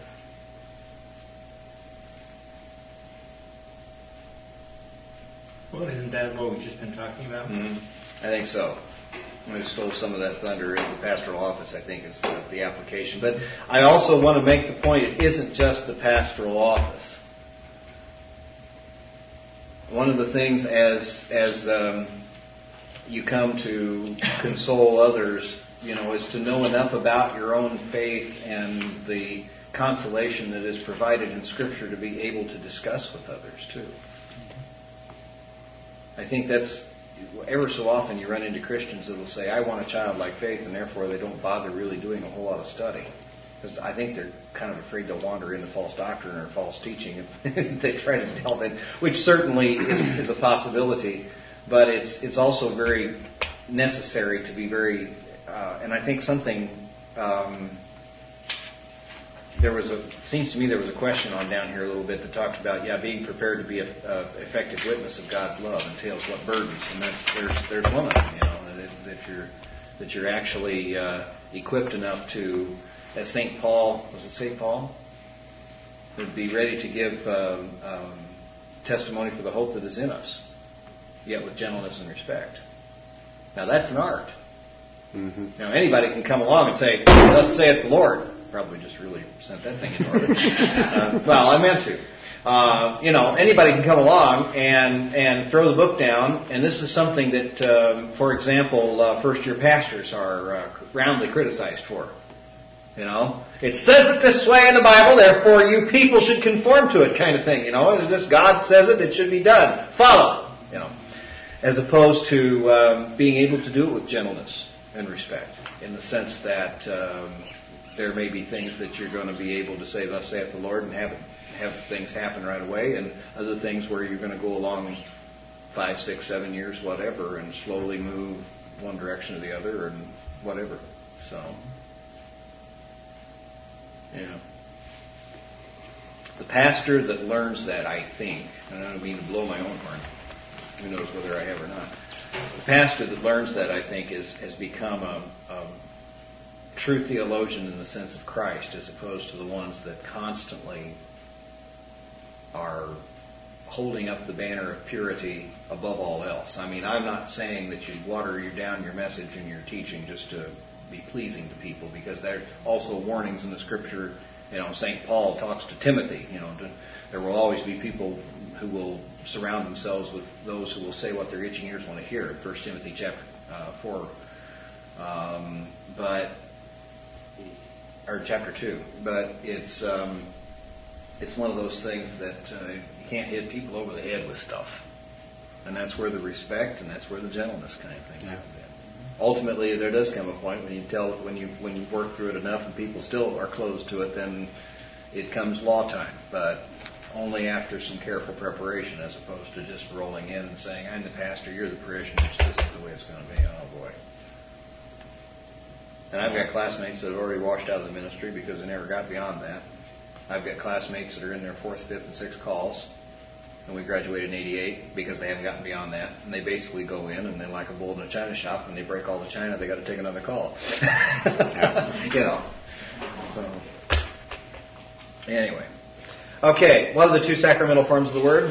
Well, isn't that what we've just been talking about? Mm-hmm. I think so. I stole some of that thunder in the pastoral office, I think, is the, the application. But I also want to make the point, it isn't just the pastoral office. One of the things as as um, you come to console others, you know, is to know enough about your own faith and the consolation that is provided in Scripture to be able to discuss with others, too. I think that's, ever so often you run into Christians that will say, I want a childlike faith, and therefore they don't bother really doing a whole lot of study. Because I think they're kind of afraid they'll wander into false doctrine or false teaching if they try to delve in, which certainly is, is a possibility. But it's it's also very necessary to be very, uh, and I think something, um, there was a, seems to me there was a question on down here a little bit that talked about, yeah, being prepared to be an effective witness of God's love entails what burdens, and that's, there's there's one of them, you know, that, that you're that you're actually uh, equipped enough to, as Saint Paul, was it Saint Paul? Would be ready to give um, um, testimony for the hope that is in us, yet with gentleness and respect. Now that's an art. Mm-hmm. Now anybody can come along and say, "Thus saith the Lord." Probably just really sent that thing in order. uh, well, I meant to. Uh, you know, anybody can come along and and throw the book down, and this is something that, um, for example, uh, first-year pastors are uh, roundly criticized for. You know, it says it this way in the Bible, therefore you people should conform to it, kind of thing. You know, it's just God says it, it should be done. Follow. You know, as opposed to um, being able to do it with gentleness and respect, in the sense that um, there may be things that you're going to be able to say, "Thus saith the Lord," and have it, have things happen right away, and other things where you're going to go along five, six, seven years, whatever, and slowly move one direction or the other, and whatever. So. Yeah. The pastor that learns that, I think, and I don't mean to blow my own horn, who knows whether I have or not. The pastor that learns that, I think, is has become a, a true theologian in the sense of Christ, as opposed to the ones that constantly are holding up the banner of purity above all else. I mean, I'm not saying that you water you down your message and your teaching just to be pleasing to people, because there are also warnings in the Scripture. You know, Saint Paul talks to Timothy. You know, to, there will always be people who will surround themselves with those who will say what their itching ears want to hear. First Timothy chapter uh, four, um, but or chapter two. But it's um, it's one of those things that uh, you can't hit people over the head with stuff, and that's where the respect and that's where the gentleness kind of thing comes in. Ultimately, there does come a point when you tell when you when you work through it enough and people still are closed to it, then it comes law time. But only after some careful preparation, as opposed to just rolling in and saying, "I'm the pastor, you're the parishioners. This is the way it's going to be." Oh boy! And I've got classmates that have already washed out of the ministry because they never got beyond that. I've got classmates that are in their fourth, fifth, and sixth calls. And we graduated in eighty-eight because they haven't gotten beyond that. And they basically go in and they're like a bull in a china shop. When they break all the china, they got to take another call. You know. So, anyway. Okay, what are the two sacramental forms of the Word?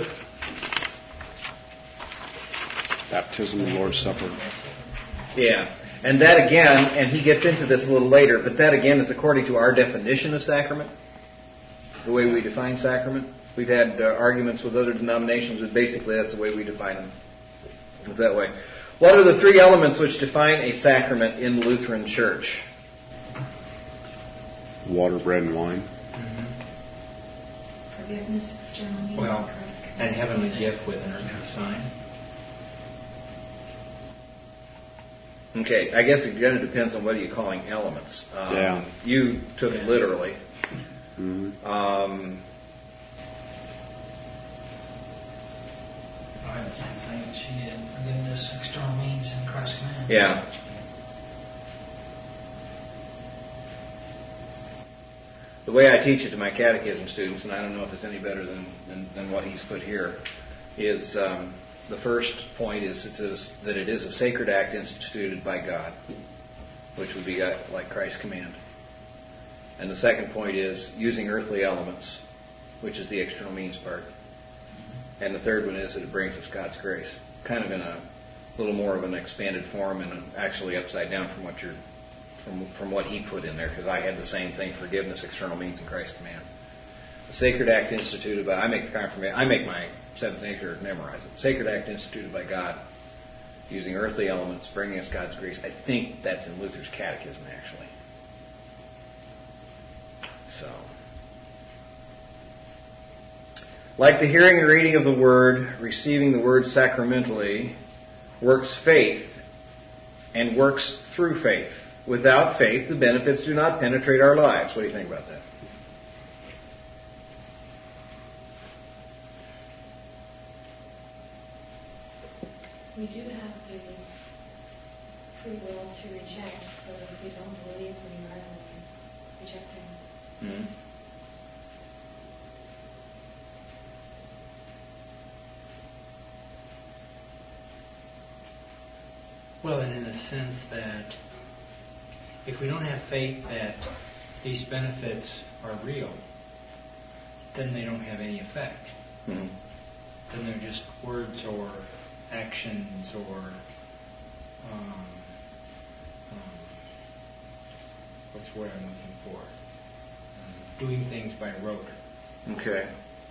Baptism and Lord's Supper. Yeah. And that again, and he gets into this a little later, but that again is according to our definition of sacrament, the way we define sacrament. We've had uh, arguments with other denominations, but basically that's the way we define them. It's that way. What are the three elements which define a sacrament in the Lutheran Church? Water, bread, and wine. Mm-hmm. Forgiveness, external means, Well, Christ and heavenly gift with an earthly sign. Okay, I guess it kind of depends on what are you calling elements. Um, Yeah. You took it literally. Mm-hmm. Um, I have the same thing that she did. Forgiveness, external means, and Christ's command. yeah. The way I teach it to my catechism students, and I don't know if it's any better than, than, than what he's put here, is um, the first point is it is that it is a sacred act instituted by God, which would be like Christ's command. And the second point is using earthly elements, which is the external means part. And the third one is that it brings us God's grace, kind of in a little more of an expanded form and actually upside down from what you're from from what he put in there, because I had the same thing: forgiveness, external means, and Christ's command. A sacred act instituted by I make the confirmation. I make my seventh nature memorize it. Sacred act instituted by God, using earthly elements, bringing us God's grace. I think that's in Luther's Catechism, actually. So, Like the hearing and reading of the Word, receiving the Word sacramentally, works faith and works through faith. Without faith, the benefits do not penetrate our lives. What do you think about that? We do have the free will to reject, so that if we don't believe, we are rejecting. Mm-hmm. Well, and in the sense that if we don't have faith that these benefits are real, then they don't have any effect. Mm-hmm. Then they're just words or actions or um, um, what's the word I'm looking for? Um, doing things by rote. Okay.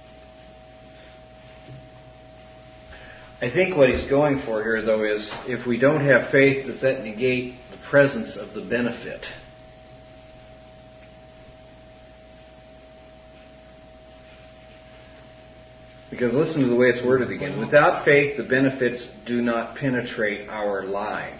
I think what he's going for here, though, is if we don't have faith, does that negate the presence of the benefit? Because listen to the way it's worded again. Without faith, the benefits do not penetrate our lives.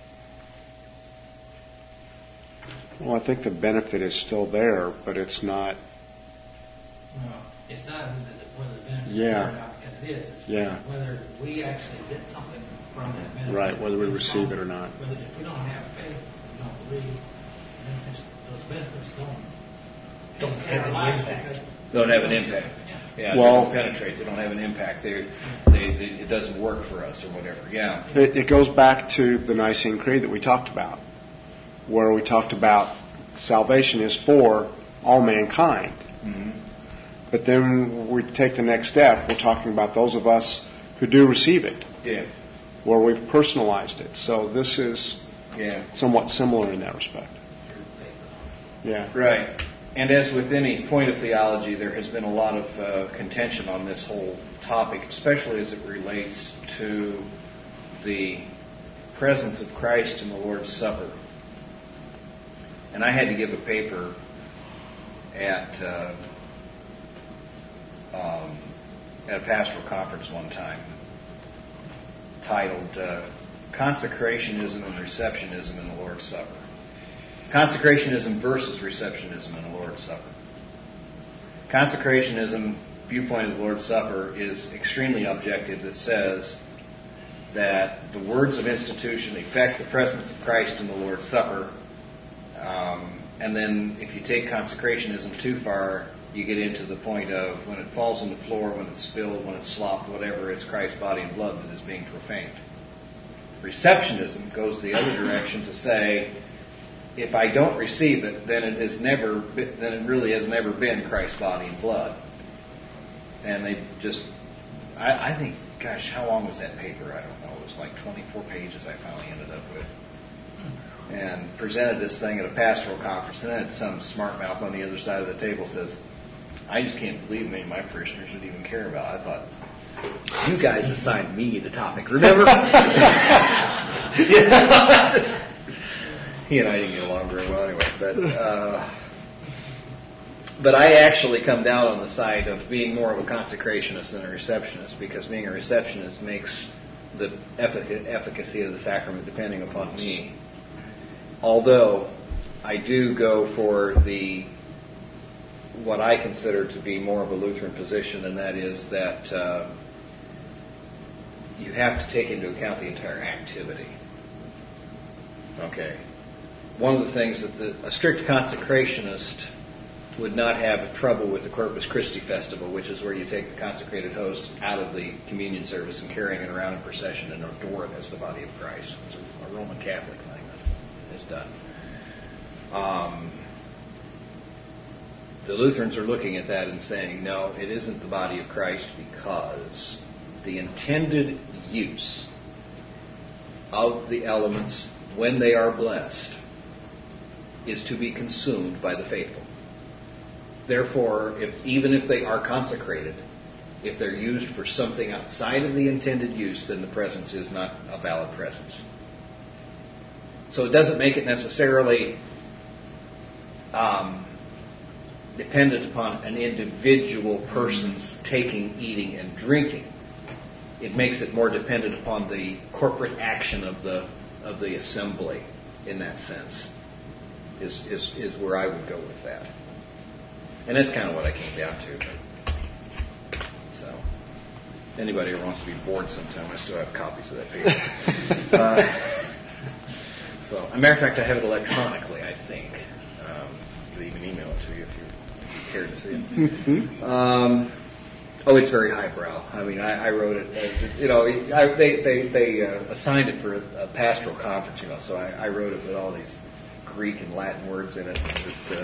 Well, I think the benefit is still there, but it's not. Well, it's not whether the benefit Yeah. is or not, because it is. It's Yeah. whether we actually get something from that benefit. Right, whether we It's receive from- it or not. Whether if we don't have faith, we don't believe, then it's, those benefits don't Don't penetrate have our any lives impact. because- Don't have an impact. Yeah. Yeah, Well- they don't penetrate. They don't have an impact. They, they, they, it doesn't work for us or whatever. Yeah. It, it goes back to the Nicene Creed that we talked about, where we talked about salvation is for all mankind. Mm-hmm. But then we take the next step. We're talking about those of us who do receive it, Yeah. where we've personalized it. So this is Yeah. somewhat similar in that respect. Yeah. Right. And as with any point of theology, there has been a lot of uh, contention on this whole topic, especially as it relates to the presence of Christ in the Lord's Supper. And I had to give a paper at uh, um, at a pastoral conference one time titled uh, Consecrationism and Receptionism in the Lord's Supper. Consecrationism versus receptionism in the Lord's Supper. Consecrationism viewpoint of the Lord's Supper is extremely objective, that says that the words of institution affect the presence of Christ in the Lord's Supper. Um, and then if you take consecrationism too far, you get into the point of when it falls on the floor, when it's spilled, when it's slopped, whatever, it's Christ's body and blood that is being profaned. Receptionism goes the other direction to say, if I don't receive it, then it has never, been, then it really has never been Christ's body and blood. And they just, I, I think, gosh, how long was that paper? I don't know. It was like twenty-four pages I finally ended up with. And presented this thing at a pastoral conference, and then some smart mouth on the other side of the table says, I just can't believe many of my parishioners would even care about it. I thought, you guys assigned me the topic, remember? Yeah. He and I didn't get along very well anyway. But uh, but I actually come down on the side of being more of a consecrationist than a receptionist, because being a receptionist makes the effic- efficacy of the sacrament depending upon me. Although I do go for the what I consider to be more of a Lutheran position, and that is that uh, you have to take into account the entire activity. Okay. One of the things that the, a strict consecrationist would not have trouble with the Corpus Christi festival, which is where you take the consecrated host out of the communion service and carrying it around in procession and adore it as the body of Christ. It's a, a Roman Catholic thing that is done. Um, the Lutherans are looking at that and saying, no, it isn't the body of Christ, because the intended use of the elements when they are blessed is to be consumed by the faithful. Therefore, if, even if they are consecrated, if they're used for something outside of the intended use, then the presence is not a valid presence. So it doesn't make it necessarily, um, dependent upon an individual person's taking, eating, and drinking. It makes it more dependent upon the corporate action of the of the assembly. In that sense, is is is where I would go with that, and that's kind of what I came down to. But, so, anybody who wants to be bored sometime, I still have copies of that paper. uh, so, as a matter of fact, I have it electronically. I think um, I could even email it to you if you, if you care to see it. Um, Oh, it's very highbrow. I mean, I, I wrote it. Uh, you know, I, they they they uh, assigned it for a, a pastoral conference. You know, so I, I wrote it with all these Greek and Latin words in it. And just uh,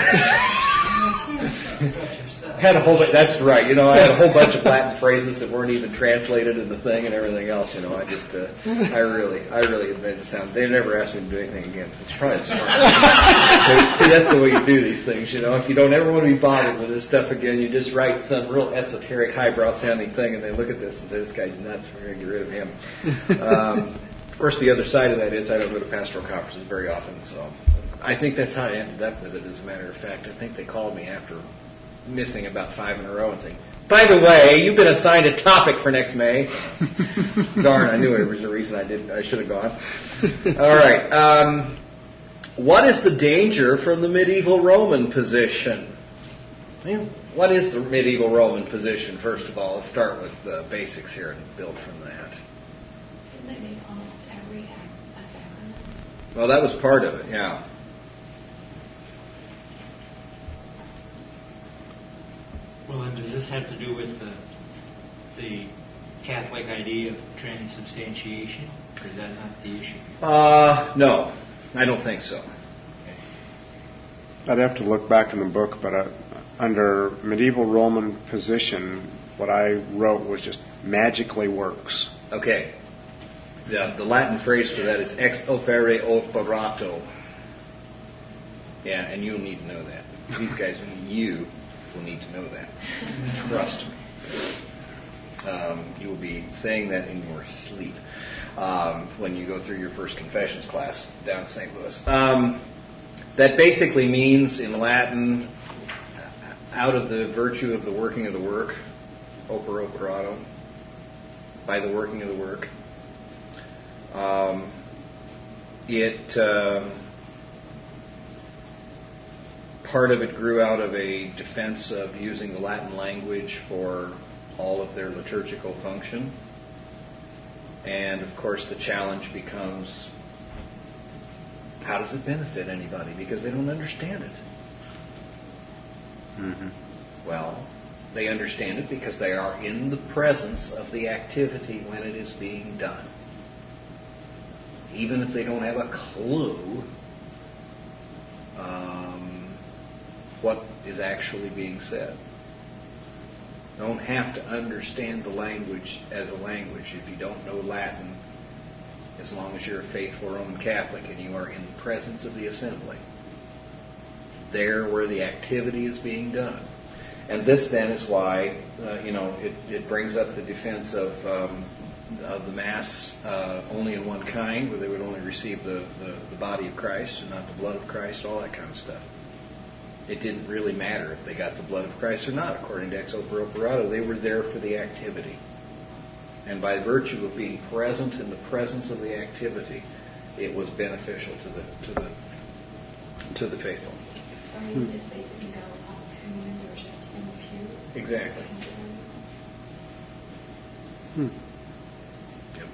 had a whole. That's right. You know, I had a whole bunch of Latin phrases that weren't even translated in the thing and everything else. You know, I just uh, I really I really had made it sound. They never asked me to do anything again. It's probably smart. See, that's the way you do these things. You know, if you don't ever want to be bothered with this stuff again, you just write some real esoteric, highbrow sounding thing, and they look at this and say, "This guy's nuts. We're going to get rid of him." Um, Of course, the other side of that is I don't go to pastoral conferences very often, so I think that's how I ended up with it, as a matter of fact. I think they called me after missing about five in a row and saying, "By the way, you've been assigned a topic for next May." Darn, I knew there was a reason I did. I should have gone. All right. Um, what is the danger from the medieval Roman position? What is the medieval Roman position, first of all? Let's start with the basics here and build from that. Didn't they make almost every act a sacrament? Well, that was part of it, yeah. Well, and does this have to do with the the Catholic idea of transubstantiation? Or is that not the issue? Uh, no, I don't think so. I'd have to look back in the book, but uh, under medieval Roman position, what I wrote was just magically works. Okay. The, the Latin phrase for that is ex opere operato. Yeah, and you'll need to know that. These guys, you will need to know that. Trust me. Um, you will be saying that in your sleep um, when you go through your first confessions class down in Saint Louis. Um, that basically means in Latin, out of the virtue of the working of the work, opere operato, by the working of the work. Um, it uh, part of it grew out of a defense of using the Latin language for all of their liturgical function, and of course the challenge becomes, how does it benefit anybody? Because they don't understand it. Mm-hmm. Well, they understand it because they are in the presence of the activity when it is being done. Even if they don't have a clue um, what is actually being said. You don't have to understand the language as a language if you don't know Latin, as long as you're a faithful Roman Catholic and you are in the presence of the assembly. There where the activity is being done. And this then is why, uh, you know, it, it brings up the defense of um, of the Mass uh, only in one kind, where they would only receive the, the, the body of Christ and not the blood of Christ, all that kind of stuff. It didn't really matter if they got the blood of Christ or not, according to ex opere operato. They were there for the activity. And by virtue of being present in the presence of the activity, it was beneficial to the to the to the faithful. So even if they didn't go up to communion, they were just in the pew? Exactly. Hmm. Yep.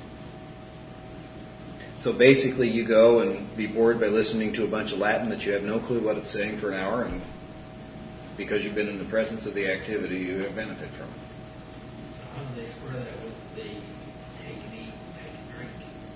So basically you go and be bored by listening to a bunch of Latin that you have no clue what it's saying for an hour, and because you've been in the presence of the activity, you have benefit from it. So how do they square that with the take and eat, take and drink?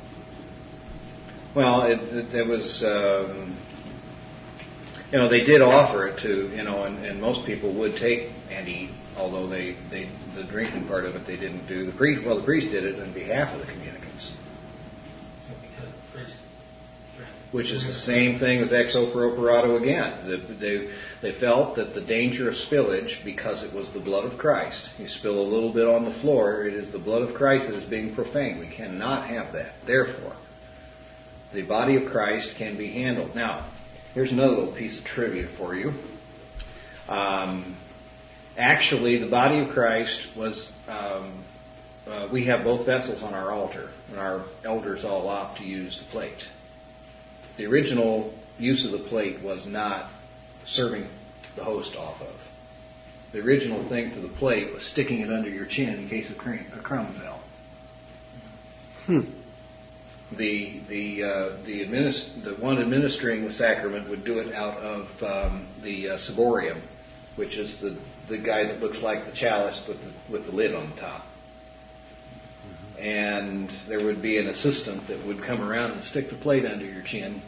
Well, it, it, it was, um, you know, they did offer it to, you know, and, and most people would take and eat, although they, they the drinking part of it they didn't do. The priest, well, the priest did it on behalf of the communicants. So because the priest drank. Which is the same thing with ex opere operato again. The, they, they felt that the danger of spillage, because it was the blood of Christ, you spill a little bit on the floor, it is the blood of Christ that is being profaned. We cannot have that. Therefore, the body of Christ can be handled. Now, here's another little piece of trivia for you. Um, actually, the body of Christ was, um, uh, we have both vessels on our altar, and our elders all opt to use the plate. The original use of the plate was not serving the host off of. The original thing for the plate was sticking it under your chin in case a crumb, a crumb fell. Hmm. The the uh, the, administ- the one administering the sacrament would do it out of um, the uh, ciborium, which is the, the guy that looks like the chalice with the, with the lid on top. Mm-hmm. And there would be an assistant that would come around and stick the plate under your chin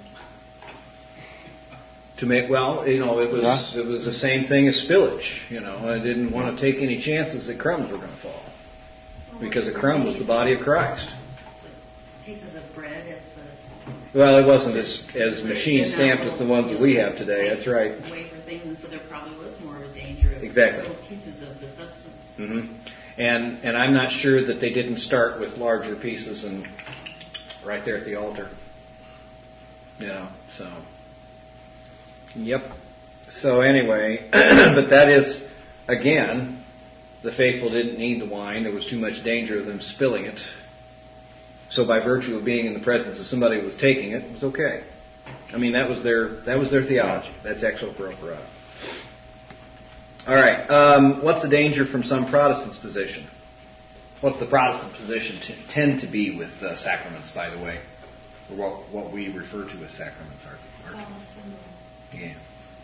to make, well, you know, it was yeah. it was the same thing as spillage. You know, I didn't want to take any chances that crumbs were going to fall, because a crumb was the body of Christ. Pieces of bread as the... Well, it wasn't as as machine stamped as the ones that we have today. That's right. Wafer things, and so there probably was more of a danger of exactly. little pieces of the substance. Mm-hmm. And and I'm not sure that they didn't start with larger pieces and right there at the altar. You know, so. Yep. So anyway, but that is, again, the faithful didn't need the wine. There was too much danger of them spilling it. So by virtue of being in the presence of somebody who was taking it, it was okay. I mean, that was their that was their theology. That's ex opere operato. All right. Um, what's the danger from some Protestants' position? What's the Protestant position t- tend to be with uh, sacraments, by the way? Or what, what we refer to as sacraments are. are yeah.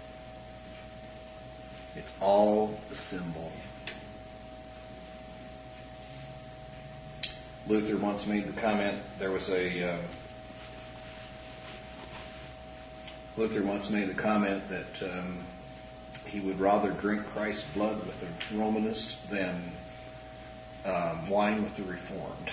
It's all a symbol. Luther once made the comment, there was a... Uh, Luther once made the comment that um, he would rather drink Christ's blood with the Romanist than um, wine with the Reformed.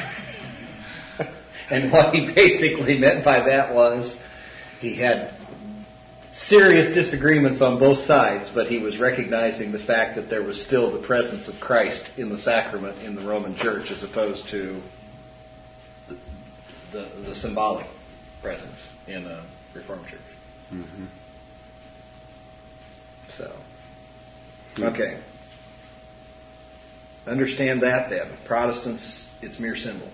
And what he basically meant by that was he had serious disagreements on both sides, but he was recognizing the fact that there was still the presence of Christ in the sacrament in the Roman Church as opposed to the, the, the symbolic presence in a Reformed Church. Mm-hmm. So, okay. Understand that then. Protestants, it's mere symbol.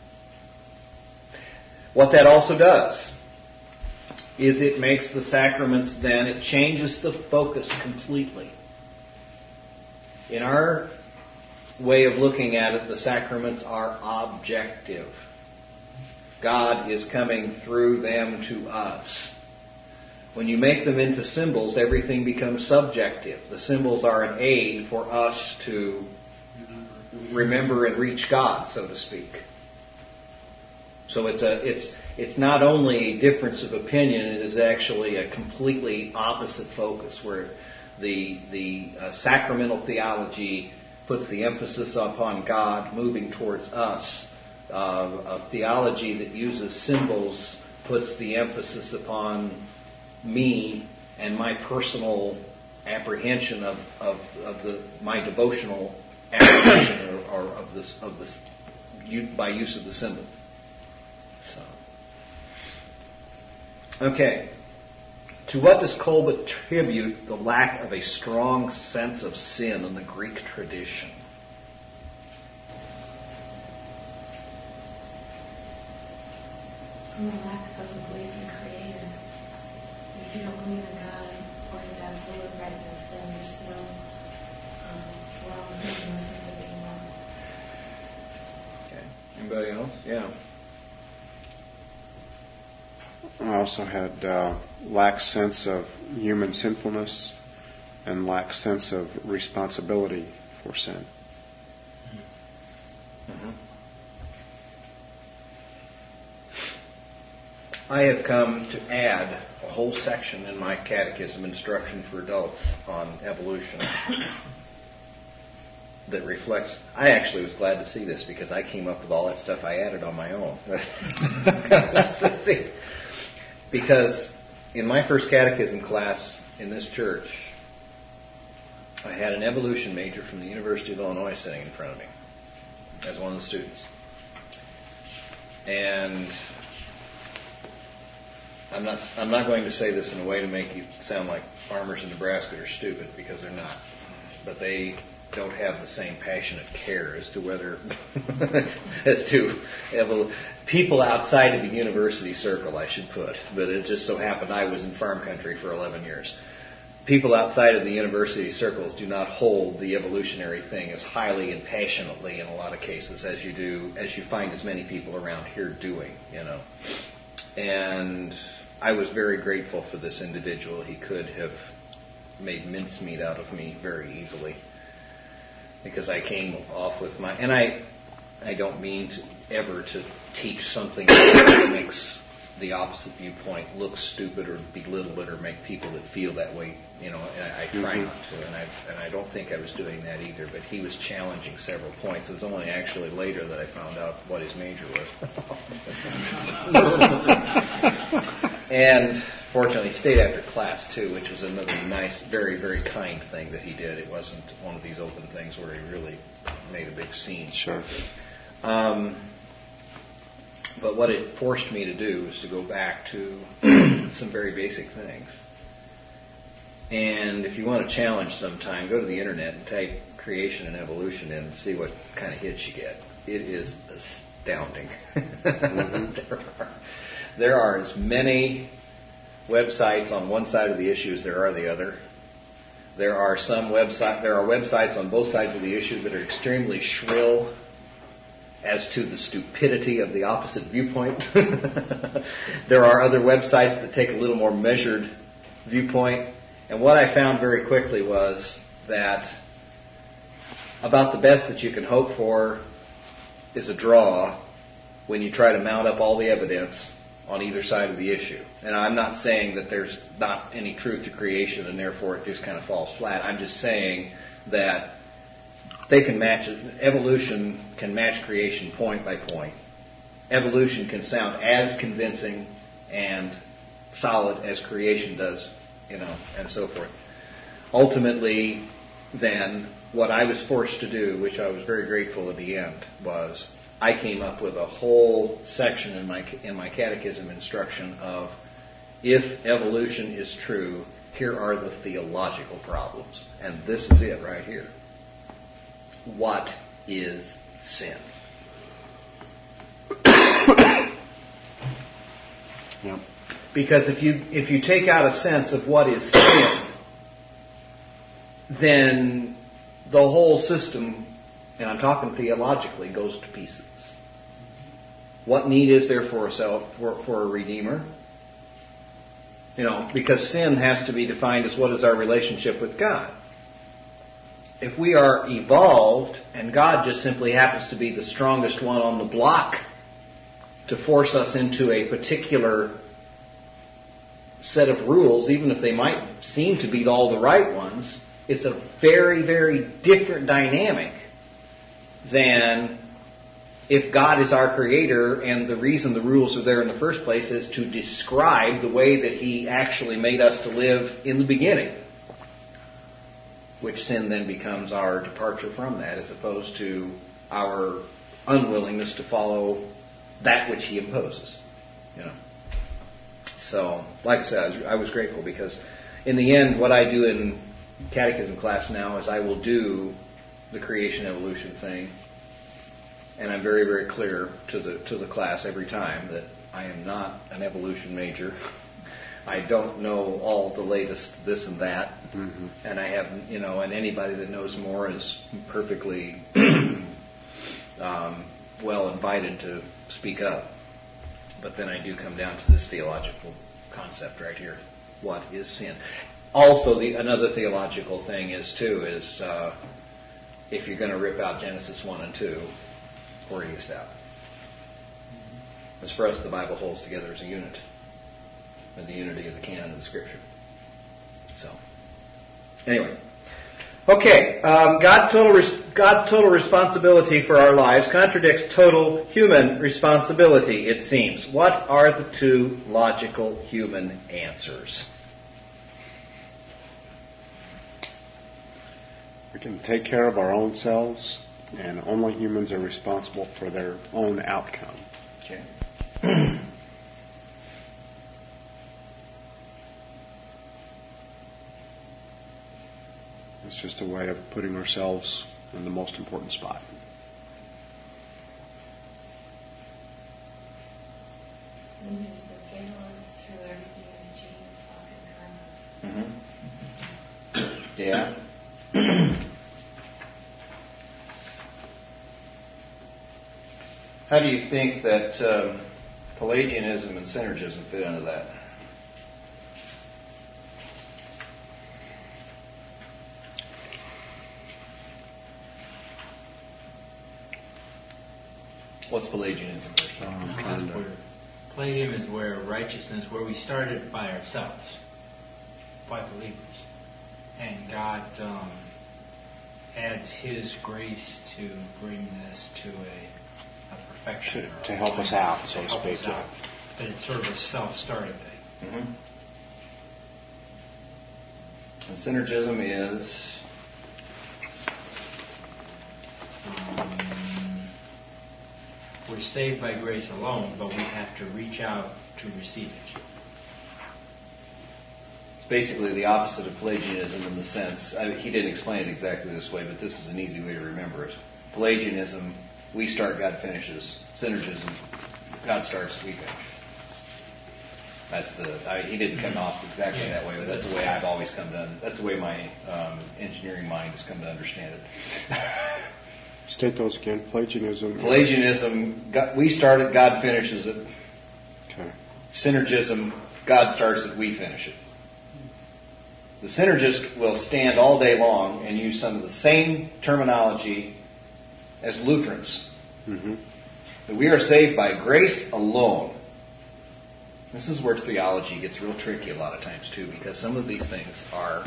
What that also does is it makes the sacraments then, it changes the focus completely. In our way of looking at it, the sacraments are objective. God is coming through them to us. When you make them into symbols, everything becomes subjective. The symbols are an aid for us to remember and reach God, so to speak. So it's a it's it's not only a difference of opinion; it is actually a completely opposite focus, where the the uh, sacramental theology puts the emphasis upon God moving towards us. Uh, a theology that uses symbols puts the emphasis upon me and my personal apprehension of of, of the my devotional apprehension or, or of this of this by use of the symbol. So, okay. To what does Kolbe attribute the lack of a strong sense of sin in the Greek tradition? From the lack of a belief in Creator. If you don't believe in God or His absolute rightness, then there's no um, wrong thinking, simply being wrong. Okay. Anybody else? Yeah. I also had uh, lack sense of human sinfulness and lack sense of responsibility for sin. Mm-hmm. I have come to add a whole section in my catechism, Instruction for Adults, on evolution that reflects. I actually was glad to see this because I came up with all that stuff I added on my own. Let's see. Because in my first catechism class in this church, I had an evolution major from the University of Illinois sitting in front of me as one of the students. And I'm not I'm not going to say this in a way to make you sound like farmers in Nebraska are stupid, because they're not. But they don't have the same passionate care as to whether as to people outside of the university circle, I should put. But it just so happened I was in farm country for eleven years. People outside of the university circles do not hold the evolutionary thing as highly and passionately in a lot of cases as you do, as you find as many people around here doing, you know. And I was very grateful for this individual. He could have made mincemeat out of me very easily, because I came off with my, and I I don't mean to ever to teach something that makes the opposite viewpoint look stupid or belittle it or make people that feel that way, you know, and I, I try Mm-hmm. not to, and I and I don't think I was doing that either, but he was challenging several points. It was only actually later that I found out what his major was. And fortunately, he stayed after class, too, which was another nice, very, very kind thing that he did. It wasn't one of these open things where he really made a big scene. Sure. Um, but what it forced me to do was to go back to some very basic things. And if you want to challenge sometime, go to the internet and type creation and evolution in and see what kind of hits you get. It is astounding. Mm-hmm. there, are, there are as many websites on one side of the issue as there are the other. There are some website. There are websites on both sides of the issue that are extremely shrill as to the stupidity of the opposite viewpoint. There are other websites that take a little more measured viewpoint. And what I found very quickly was that about the best that you can hope for is a draw when you try to mount up all the evidence on either side of the issue. And I'm not saying that there's not any truth to creation and therefore it just kind of falls flat. I'm just saying that they can match it. Evolution can match creation point by point. Evolution can sound as convincing and solid as creation does, you know, and so forth. Ultimately, then, what I was forced to do, which I was very grateful at the end, was I came up with a whole section in my in my catechism instruction of, if evolution is true, here are the theological problems. And this is it right here. What is sin? Yep. Because if you if you take out a sense of what is sin, then the whole system, and I'm talking theologically, goes to pieces. What need is there for a self, for, for a redeemer? You know, because sin has to be defined as what is our relationship with God. If we are evolved and God just simply happens to be the strongest one on the block to force us into a particular set of rules, even if they might seem to be all the right ones, it's a very, very different dynamic than if God is our creator and the reason the rules are there in the first place is to describe the way that He actually made us to live in the beginning. Which sin then becomes our departure from that, as opposed to our unwillingness to follow that which He imposes. You know. So, like I said, I was, I was grateful because, in the end, what I do in catechism class now is I will do the creation evolution thing, and I'm very, very clear to the to the class every time that I am not an evolution major. I don't know all the latest this and that, mm-hmm. and I have, you know, and anybody that knows more is perfectly um, well invited to speak up. But then I do come down to this theological concept right here: what is sin? Also, the another theological thing is too is uh, if you're going to rip out Genesis one and two, where do you stop? As for us, the Bible holds together as a unit. And the unity of the canon of the Scripture. So, anyway. Okay, um, God's, total res- God's total responsibility for our lives contradicts total human responsibility, it seems. What are the two logical human answers? We can take care of our own selves, and only humans are responsible for their own outcome. Okay. It's just a way of putting ourselves in the most important spot. And there's the fatalist through everything is genes, fucking karma. Mm-hmm. Yeah. How do you think that um, Pelagianism and synergism fit into that? What's Pelagianism? Um, That's kind of- where Palladium is where righteousness, where we started by ourselves, by believers, and God um, adds His grace to bring this to a, a perfection, To- or to a help us alignment, out, so to to help speak, us out. But it's sort of a self-starting thing. Mm-hmm. And synergism is Um, we're saved by grace alone, but we have to reach out to receive it. it's basically the opposite of Pelagianism in the sense, I mean, he didn't explain it exactly this way, but this is an easy way to remember it. Pelagianism, we start, God finishes. Synergism, God starts, we finish. That's the, I, he didn't come off exactly that way, but that's the way I've always come to, that's the way my um, engineering mind has come to understand it. State those again. Pelagianism. Pelagianism, God, we start it, God finishes it. Okay. Synergism, God starts it, we finish it. The synergist will stand all day long and use some of the same terminology as Lutherans. Mm-hmm. That we are saved by grace alone. This is where theology gets real tricky a lot of times too, because some of these things are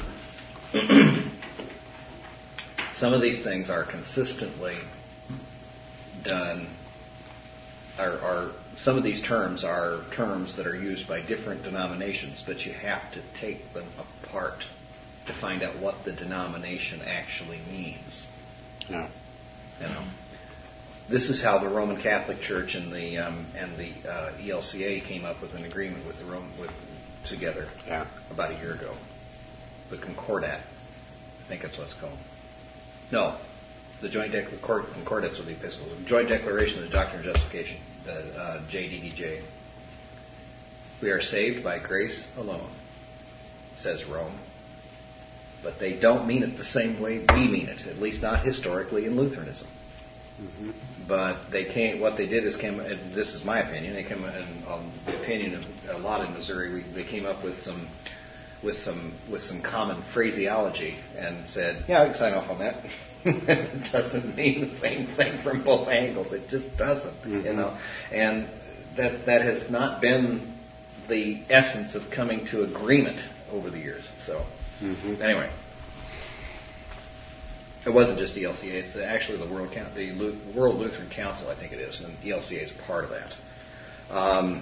some of these things are consistently done. Are, are some of these terms are terms that are used by different denominations, but you have to take them apart to find out what the denomination actually means. Yeah. You know, this is how the Roman Catholic Church and the um, and the uh, E L C A came up with an agreement with the Rome with together Yeah. about a year ago. The Concordat, I think that's what it's called. No, the Joint Declaration, Concordats with the Epistles, the Joint Declaration of the Doctrine of Justification, the uh, J D D J. We are saved by grace alone, says Rome. But they don't mean it the same way we mean it, at least not historically in Lutheranism. Mm-hmm. But they came. What they did is came. And this is my opinion. They came, and um, the opinion of a lot in Missouri. We, they came up with some, with some, with some common phraseology, and said, "Yeah, I can sign off on that." It doesn't mean the same thing from both angles. It just doesn't, mm-hmm. you know. And that that has not been the essence of coming to agreement over the years. So, Mm-hmm. anyway. It wasn't just E L C A. It's actually the World, the World Lutheran Council, I think it is, and E L C A is part of that. Um,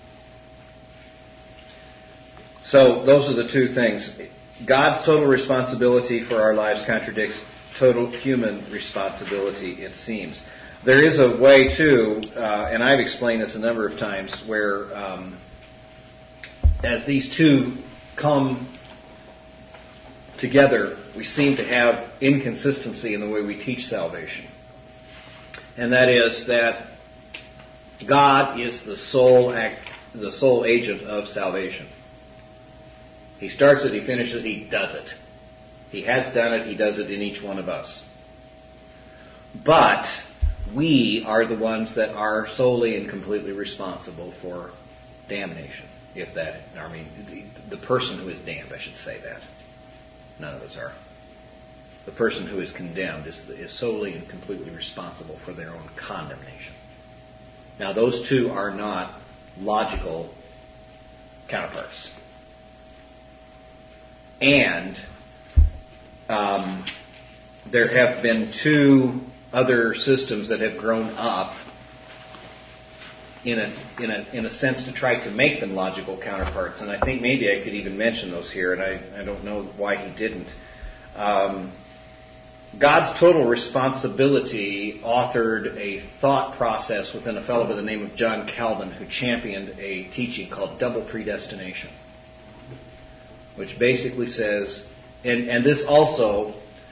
so those are the two things. God's total responsibility for our lives contradicts total human responsibility, it seems. There is a way, too, uh, and I've explained this a number of times, where um, as these two come together, we seem to have inconsistency in the way we teach salvation. And that is that God is the sole act, the sole agent of salvation. He starts it, He finishes, He does it. He has done it, He does it in each one of us. But we are the ones that are solely and completely responsible for damnation. If that, I mean, the, the person who is damned, I should say that. None of us are. The person who is condemned is, is solely and completely responsible for their own condemnation. Now, those two are not logical counterparts. And um, there have been two other systems that have grown up in a, in a in a sense to try to make them logical counterparts. And I think maybe I could even mention those here, and I, I don't know why he didn't. Um, God's total responsibility authored a thought process within a fellow by the name of John Calvin, who championed a teaching called double predestination, which basically says, and, and this also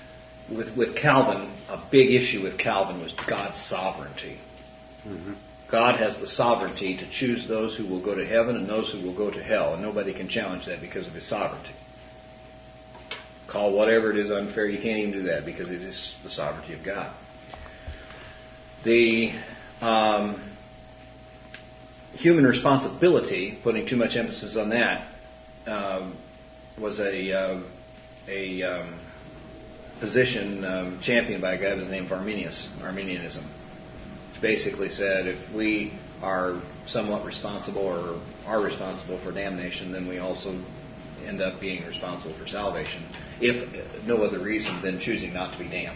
with with Calvin, a big issue with Calvin was God's sovereignty. Mm-hmm. God has the sovereignty to choose those who will go to heaven and those who will go to hell, and nobody can challenge that because of His sovereignty. Call whatever it is unfair, you can't even do that because it is the sovereignty of God. The um, human responsibility, putting too much emphasis on that, um, was a uh, a um, position um, championed by a guy by the name of Arminius, Arminianism. Which basically said if we are somewhat responsible or are responsible for damnation, then we also end up being responsible for salvation, if no other reason than choosing not to be damned.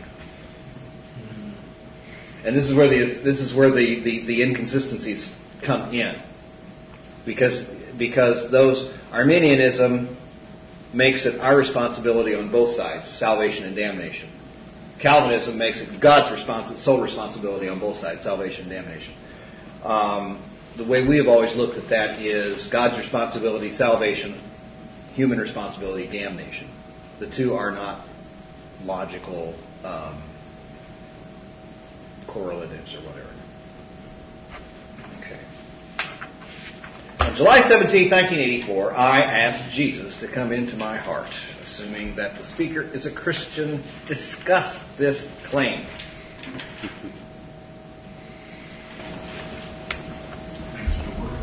And this is where the this is where the, the, the inconsistencies come in, because because those Arminianism makes it our responsibility on both sides, salvation and damnation. Calvinism makes it God's responsi- sole responsibility on both sides, salvation and damnation. Um, the way we have always looked at that is God's responsibility, salvation, human responsibility, damnation. The two are not logical um, correlatives or whatever. Okay. On July seventeenth, nineteen eighty-four, I asked Jesus to come into my heart. Assuming that the speaker is a Christian, discuss this claim. Makes it a work.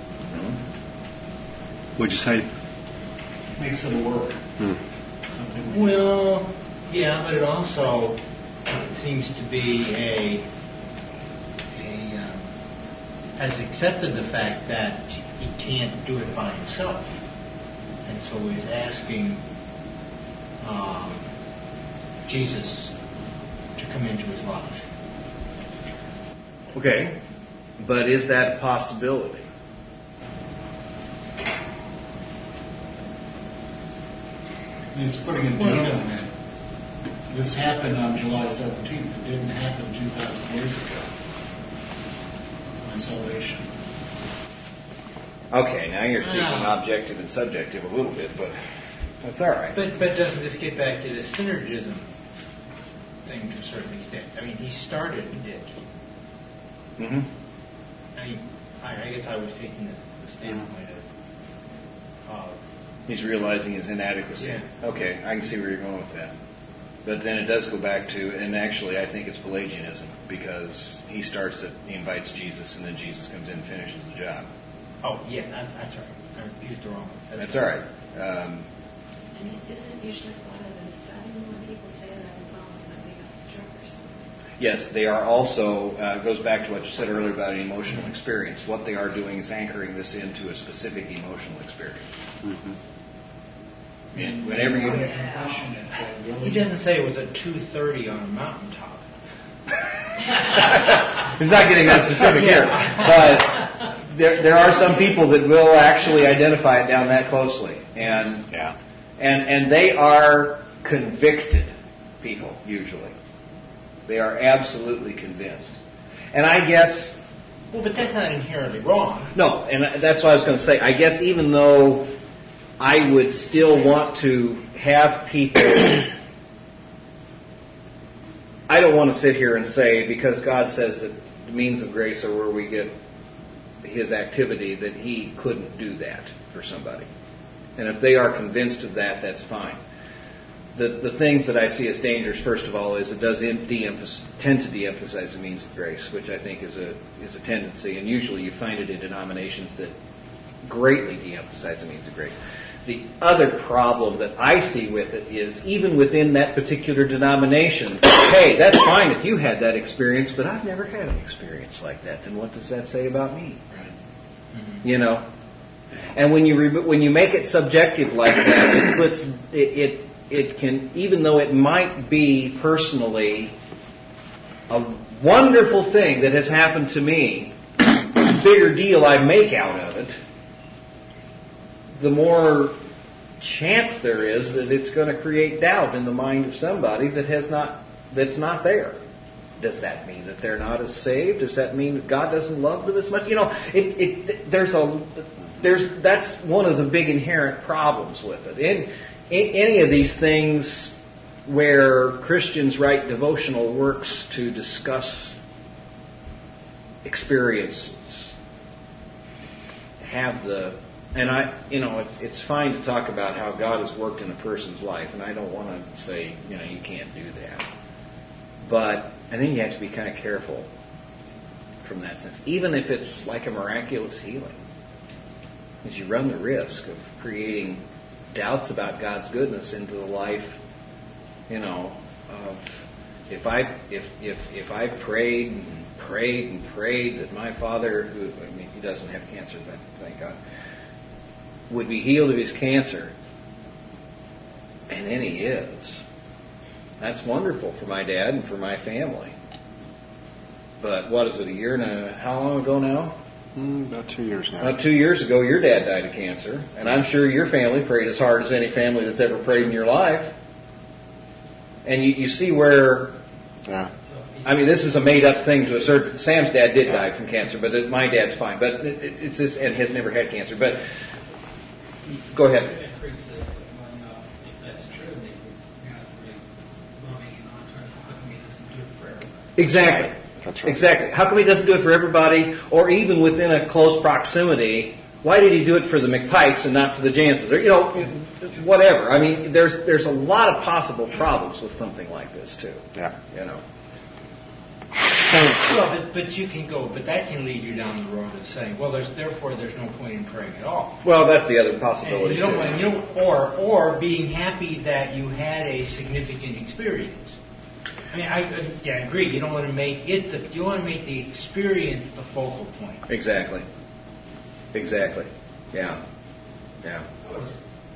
Hmm? What'd you say? Makes it a work. Hmm. Something. Well, yeah, but it also seems to be a, a um, has accepted the fact that he can't do it by himself, and so he's asking um, Jesus to come into his life. Okay, but is that a possibility? It's putting a date on that. This happened on July seventeenth. It didn't happen two thousand years ago. My salvation. Okay, now you're speaking Ah. objective and subjective a little bit, but that's all right. But but doesn't this get back to the synergism thing to a certain extent? I mean, he started it. Mm-hmm. I mean, I, I guess I was taking the, the standpoint of, of He's realizing his inadequacy. Yeah. Okay, I can see where you're going with that. But then it does go back to, and actually I think it's Pelagianism, because he starts it, he invites Jesus, and then Jesus comes in and finishes the job. oh yeah, that, that's right. I used the wrong one. That's all right. Um, And it isn't usually thought of as sudden when people say that it's almost like they got struck or something. yes, they are also, uh, goes back to what you said earlier about an emotional experience. What they are doing is anchoring this into a specific emotional experience. Mm-hmm. And whenever you... Compassion and uh, really- He doesn't say it was at two thirty on a mountaintop. He's not getting that specific here, but there there are some people that will actually identify it down that closely, and Yeah. and and they are convicted people usually. They are absolutely convinced, and I guess Well, but that's not inherently wrong. no, and that's what I was going to say. I guess even though I would still want to have people. I don't want to sit here and say, because God says that the means of grace are where we get His activity, that He couldn't do that for somebody. And if they are convinced of that, that's fine. The the things that I see as dangers, first of all, is it does de-emphasize, tend to de-emphasize the means of grace, which I think is a is a tendency. And usually you find it in denominations that greatly de-emphasize the means of grace. The other problem that I see with it is, even within that particular denomination, hey, that's fine if you had that experience, but I've never had an experience like that. Then what does that say about me? Right. Mm-hmm. You know, and when you re- when you make it subjective like that, it puts it, it it can, even though it might be personally a wonderful thing that has happened to me, the bigger deal I make out of it, the more chance there is that it's going to create doubt in the mind of somebody that has not that's not there. Does that mean that they're not as saved? Does that mean that God doesn't love them as much? You know, it, it there's a there's that's one of the big inherent problems with it. In, in any of these things, where Christians write devotional works to discuss experiences, have the, and I, you know, it's it's fine to talk about how God has worked in a person's life, and I don't want to say, you know, you can't do that. But I think you have to be kind of careful from that sense, even if it's like a miraculous healing, because you run the risk of creating doubts about God's goodness into the life, you know, of if I if if if I prayed and prayed and prayed that my father, who I mean he doesn't have cancer, but thank God, would be healed of his cancer, and then he is. That's wonderful for my dad and for my family. But what is it, a year and a, how long ago now? Mm, about two years now. About two years ago, your dad died of cancer. And I'm sure your family prayed as hard as any family that's ever prayed in your life. And you, you see where, yeah. I mean, this is a made-up thing to assert. Sam's dad did die from cancer, but it, my dad's fine. But it, it's this, and has never had cancer. But go ahead. Exactly. That's right. Exactly. How come he doesn't do it for everybody, or even within a close proximity? Why did he do it for the McPikes and not for the Jansons? Or, you know, whatever. I mean, there's there's a lot of possible problems with something like this too. Yeah. You know. Well, but, but you can go, but that can lead you down the road of saying, well, there's therefore there's no point in praying at all. Well, that's the other And possibility you don't too. want, you don't, or or being happy that you had a significant experience. I mean, I yeah, I agree. You don't want to make it. The, you want to make the experience the focal point. Exactly. Exactly. Yeah. Yeah. was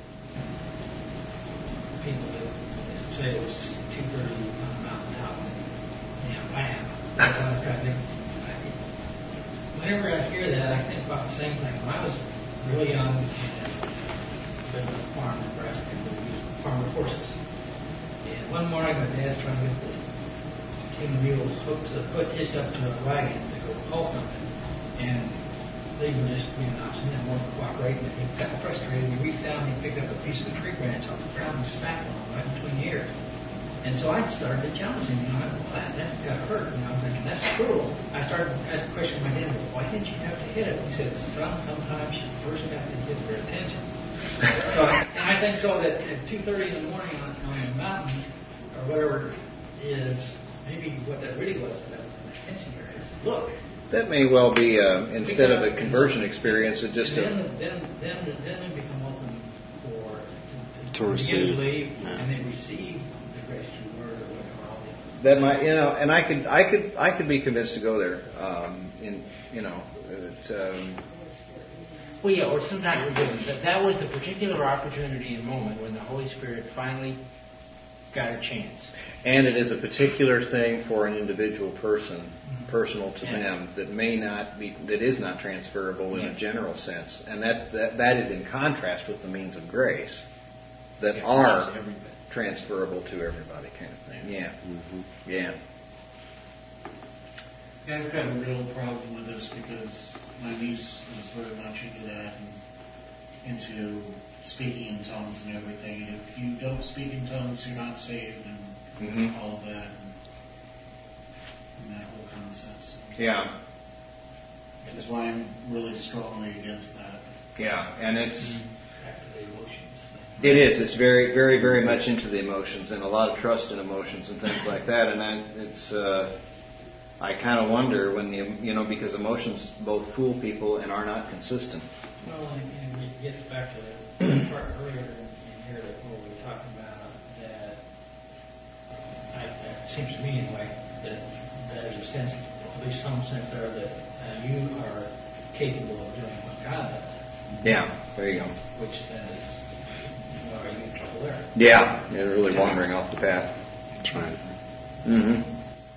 people that say it was two thirty on the mountaintop. Yeah, man. I was kind of thinking, whenever I hear that, I think about the same thing. When I was really young, lived on a farm in Nebraska, we used farm with horses. And one morning, my dad's trying to get this team of mules hooked to the foot, hitched up to a wagon to go haul something. And they were just being obstinate and wouldn't cooperate. And he got frustrated. He reached down and he picked up a piece of the tree branch off the ground and smacked him right between the ears. And so I started to challenge him. You know, well, that, that got hurt. And I was thinking, that's cruel. I started to ask the question to my dad, well, why didn't you have to hit it? He said, son, sometimes you first have to get their attention. So I think so that at two thirty in the morning on, on the mountain, or whatever it is, maybe what that really was, that was an attention here, is look. That may well be, uh, instead of a conversion experience, it just then, a... then, then, then they become open for to, to, To receive. begin to believe, Yeah. and they receive the grace through word or whatever. All the, That might, you know, and I could, I could, I could be convinced to go there. Um, in, you know, it, um, Well, yeah, or sometimes that that was a particular opportunity and moment when the Holy Spirit finally got a chance. and it is a particular thing for an individual person, Mm-hmm. personal to Yeah. them, that may not be, that is not transferable in Yeah. a general sense, and that's that. That is in contrast with the means of grace that Yeah, are that's everybody. transferable to everybody, kind of thing. Yeah, Mm-hmm. yeah. Yeah, I've got a real problem with this because my niece is very much into that and into speaking in tongues and everything. And if you don't speak in tongues, you're not saved, and Mhm. all of that, and, and that whole concept. So Yeah, that's why I'm really strongly against that. yeah, and it's back to the emotions. it is. It's very, very, very much into the emotions and a lot of trust in emotions and things like that. And I, it's uh, I kind of wonder when the you know because emotions both fool people and are not consistent. Well, and, and it gets back to the part earlier in, in here that where we were talking about that. I, it seems to me anyway that there's a sense, at least some sense there, that uh, you are capable of doing what God does, Yeah, there you go. which then is, you know, are you in trouble there? Yeah, you're really wandering off the path. That's right. Mm-hmm.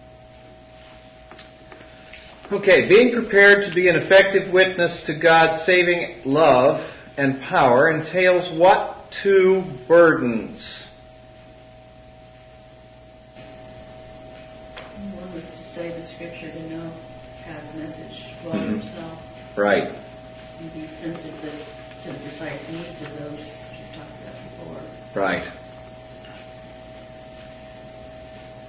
Okay, being prepared to be an effective witness to God's saving love and power entails what two burdens? One was to say the scripture, to know God's message well Mhm. himself, Right. and be sensitive to the precise needs of those we've talked about before. Right.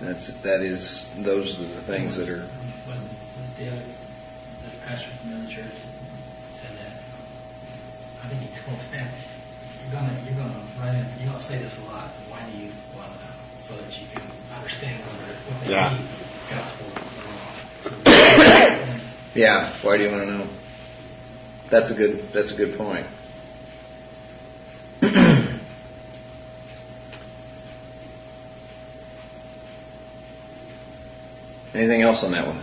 That's that is those are the things that are. When was the other the pastor from the other church said that? I think he told Stan, you're gonna you're gonna run in, you're gonna say this a lot. Why do you want to know? So that you can understand whether what they Yeah. need gospel or wrong. So, Yeah. Why do you want to know? That's a good. That's a good point. Anything else on that one?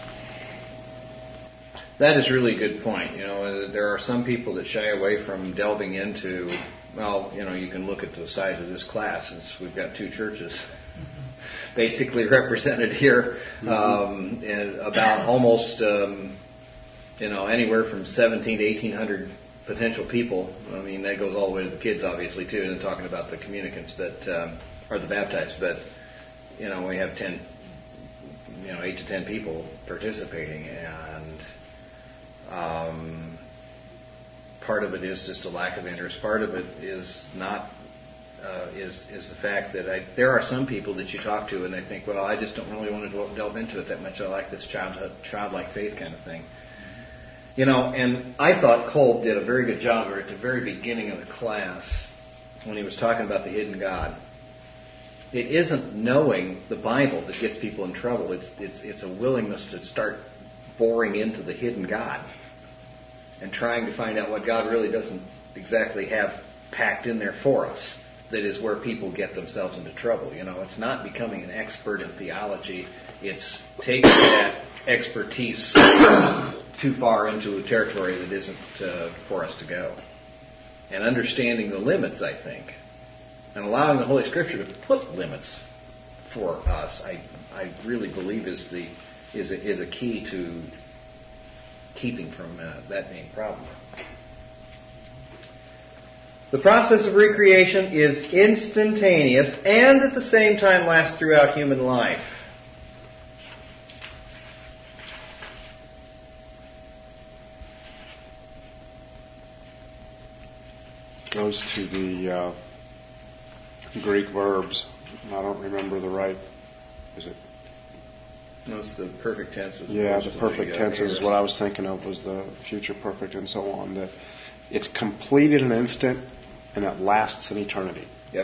That is really a good point. You know, there are some people that shy away from delving into. Well, you know, you can look at the size of this class. It's, we've got two churches basically represented here, um, and about almost, um, you know, anywhere from seventeen to eighteen hundred potential people. I mean, that goes all the way to the kids, obviously, too, and talking about the communicants, but um, or the baptized. But you know, we have ten, you know, eight to ten people participating, and um, part of it is just a lack of interest. Part of it is not. Uh, is is the fact that I, there are some people that you talk to and they think, well, I just don't really want to delve into it that much. I like this child, childlike faith kind of thing. You know, and I thought Kolb did a very good job at the very beginning of the class when he was talking about the hidden God. It isn't knowing the Bible that gets people in trouble. It's it's it's a willingness to start boring into the hidden God and trying to find out what God really doesn't exactly have packed in there for us. That is where people get themselves into trouble. You know, it's not becoming an expert in theology. It's taking that expertise too far into a territory that isn't uh, for us to go. And understanding the limits, I think, and allowing the Holy Scripture to put limits for us, I I really believe is the is a, is a key to keeping from uh, that being a problem. The process of recreation is instantaneous and at the same time lasts throughout human life. Goes to the uh, Greek verbs. I don't remember the right. Is it? No, it's the perfect tense. Yeah, the perfect tense is aorist. what I was thinking of, was the future perfect and so on. That it's complete in an instant and it lasts an eternity. Yep.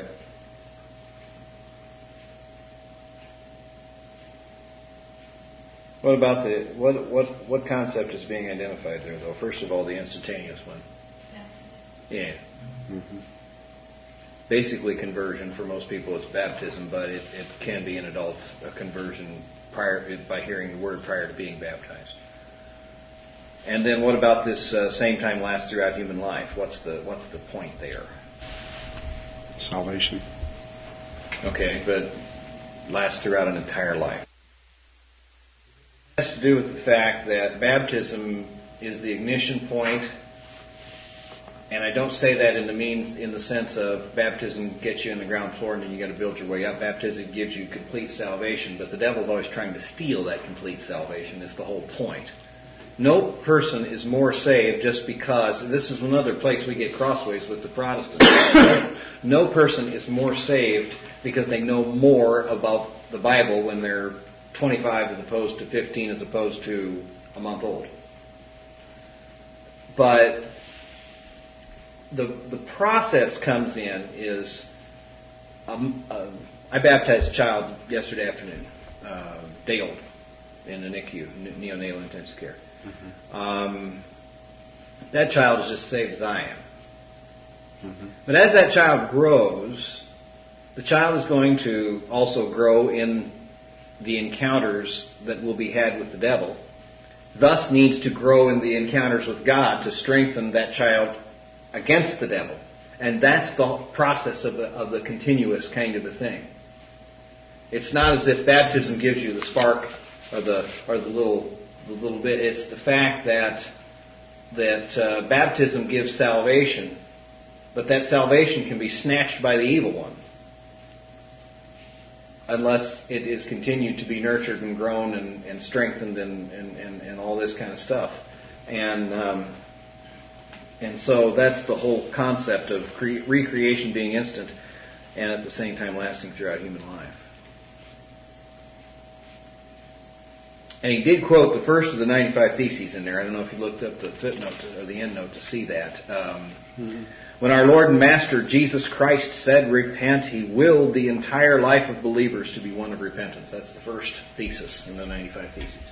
What about the what what what concept is being identified there, though? First of all, the instantaneous one. Yeah. Mm-hmm. Basically, conversion for most people it's baptism, but it, it can be in adults a conversion prior by hearing the word prior to being baptized. And then what about this uh, same time lasts throughout human life? What's the what's the point there? Salvation. Okay, but lasts throughout an entire life. It has to do with the fact that baptism is the ignition point, and I don't say that in the means in the sense of baptism gets you in the ground floor and then you got to build your way up. Baptism gives you complete salvation, but the devil's always trying to steal that complete salvation. Is the whole point. No person is more saved just because, this is another place we get crossways with the Protestants. No person is more saved because they know more about the Bible when they're twenty-five as opposed to fifteen as opposed to a month old. But the the process comes in is, um, uh, I baptized a child yesterday afternoon, uh, day old, in the N I C U, neonatal intensive care. Mm-hmm. Um, that child is just saved as I am. Mm-hmm. But as that child grows, the child is going to also grow in the encounters that will be had with the devil, thus needs to grow in the encounters with God to strengthen that child against the devil. And that's the process of the, of the continuous kind of a thing. It's not as if baptism gives you the spark or the or the little the little bit. It's the fact that that uh, baptism gives salvation, but that salvation can be snatched by the evil one unless it is continued to be nurtured and grown and, and strengthened and, and, and, and all this kind of stuff. And um, and so that's the whole concept of cre- recreation being instant and at the same time lasting throughout human life. And he did quote the first of the ninety-five Theses in there. I don't know if you looked up the footnote to, or the endnote to see that. Um, mm-hmm. When our Lord and Master Jesus Christ said, repent, He willed the entire life of believers to be one of repentance. That's the first thesis in the ninety-five Theses.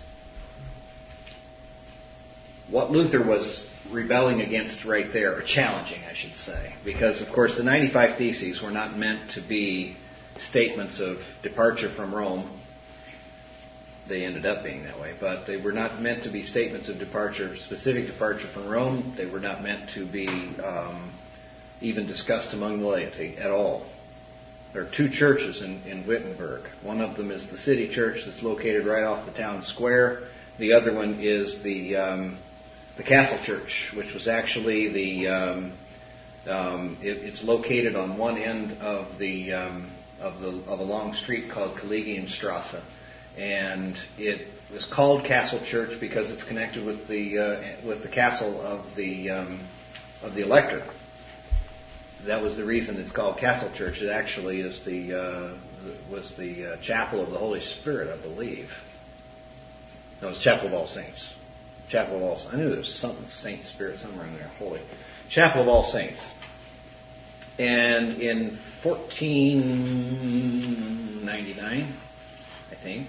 What Luther was rebelling against right there, or challenging, I should say, because, of course, the ninety-five Theses were not meant to be statements of departure from Rome. They ended up being that way, but they were not meant to be statements of departure, specific departure from Rome. They were not meant to be um, even discussed among the laity at all. There are two churches in, in Wittenberg. One of them is the city church that's located right off the town square. The other one is the um, the castle church, which was actually the um, um, it, it's located on one end of the um, of the of a long street called Collegienstrasse. And it was called Castle Church because it's connected with the uh, with the castle of the um, of the Elector. That was the reason it's called Castle Church. It actually is the uh, was the uh, chapel of the Holy Spirit, I believe. No, it's Chapel of All Saints. Chapel of All Saints. I knew there was something Saint Spirit somewhere in there. Holy Chapel of All Saints. And in fourteen ninety-nine, I think,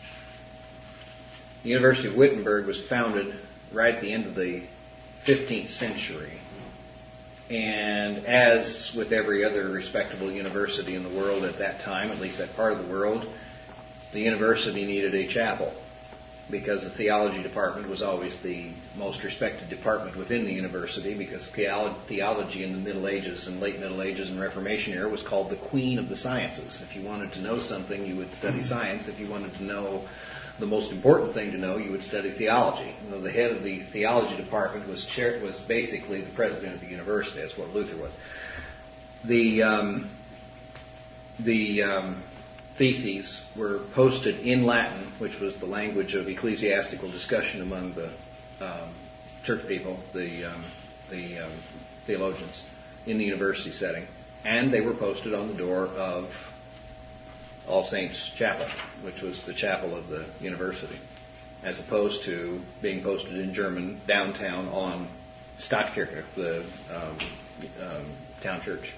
the University of Wittenberg was founded right at the end of the fifteenth century. And as with every other respectable university in the world at that time, at least that part of the world, the university needed a chapel because the theology department was always the most respected department within the university, because theology in the Middle Ages and late Middle Ages and Reformation era was called the queen of the sciences. If you wanted to know something, you would study science. If you wanted to know the most important thing to know, you would study theology. You know, the head of the theology department was chair, was basically the president of the university. That's what Luther was. The um, the um, theses were posted in Latin, which was the language of ecclesiastical discussion among the um, church people, the um, the um, theologians, in the university setting, and they were posted on the door of All Saints Chapel, which was the chapel of the university, as opposed to being posted in German downtown on Stadtkirche, the um, um, town church.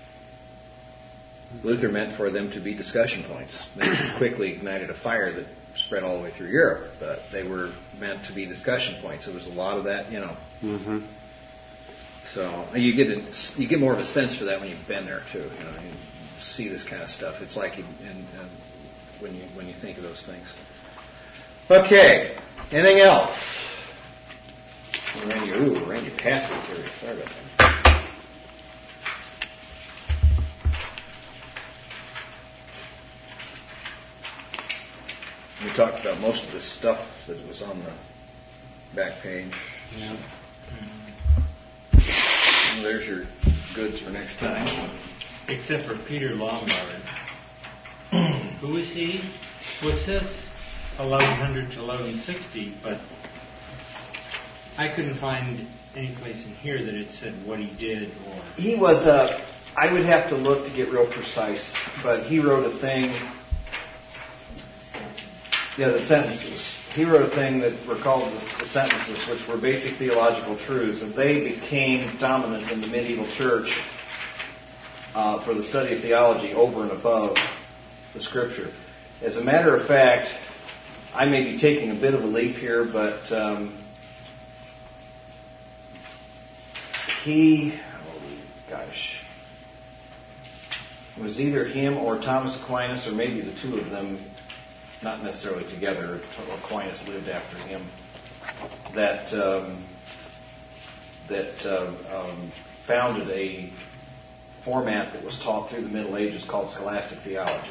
Luther meant for them to be discussion points. They quickly ignited a fire that spread all the way through Europe, but they were meant to be discussion points. There was a lot of that, you know. Mm-hmm. So you get a, you get more of a sense for that when you've been there too. You know, you see this kind of stuff. It's like you, in, uh, when you when you think of those things. Okay. Anything else? Randy, ooh, Randy passed it here. Sorry about that. We talked about most of the stuff that was on the back page. Yeah. Well, there's your goods for next time. Except for Peter Lombard. Who is he? Well, it says eleven hundred to eleven sixty, but I couldn't find any place in here that it said what he did or... He was a... I would have to look to get real precise, but he wrote a thing... Yeah, the sentences. He wrote a thing that were called the, the sentences, which were basic theological truths, and they became dominant in the medieval church uh, for the study of theology over and above the Scripture. As a matter of fact, I may be taking a bit of a leap here, but um, he, oh gosh, it was either him or Thomas Aquinas, or maybe the two of them, not necessarily together. Aquinas lived after him. That um, that um, um, founded a format that was taught through the Middle Ages called scholastic theology,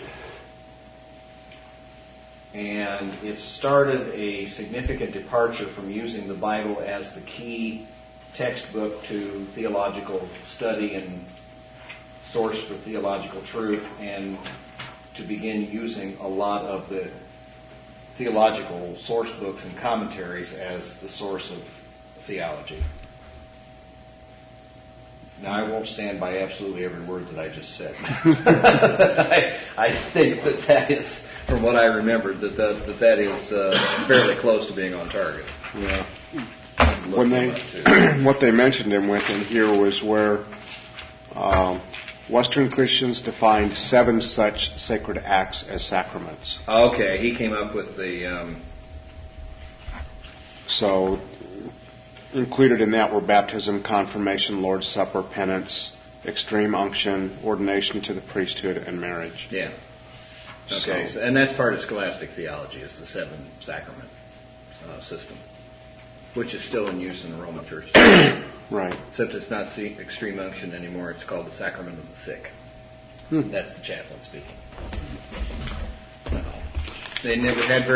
and it started a significant departure from using the Bible as the key textbook to theological study and source for theological truth, and to begin using a lot of the theological source books and commentaries as the source of theology. Now, I won't stand by absolutely every word that I just said. I, I think that that is, from what I remembered, that that, that, that is uh, fairly close to being on target. Yeah. When they, what they mentioned in within here was where um, Western Christians defined seven such sacred acts as sacraments. Okay, he came up with the. Um, so. Included in that were baptism, confirmation, Lord's Supper, penance, extreme unction, ordination to the priesthood, and marriage. Yeah. Okay, so, so, and that's part of scholastic theology, is the seven sacrament uh, system, which is still in use in the Roman Church. Right. Except it's not extreme unction anymore. It's called the sacrament of the sick. Hmm. That's the chaplain speaking. No. They never had very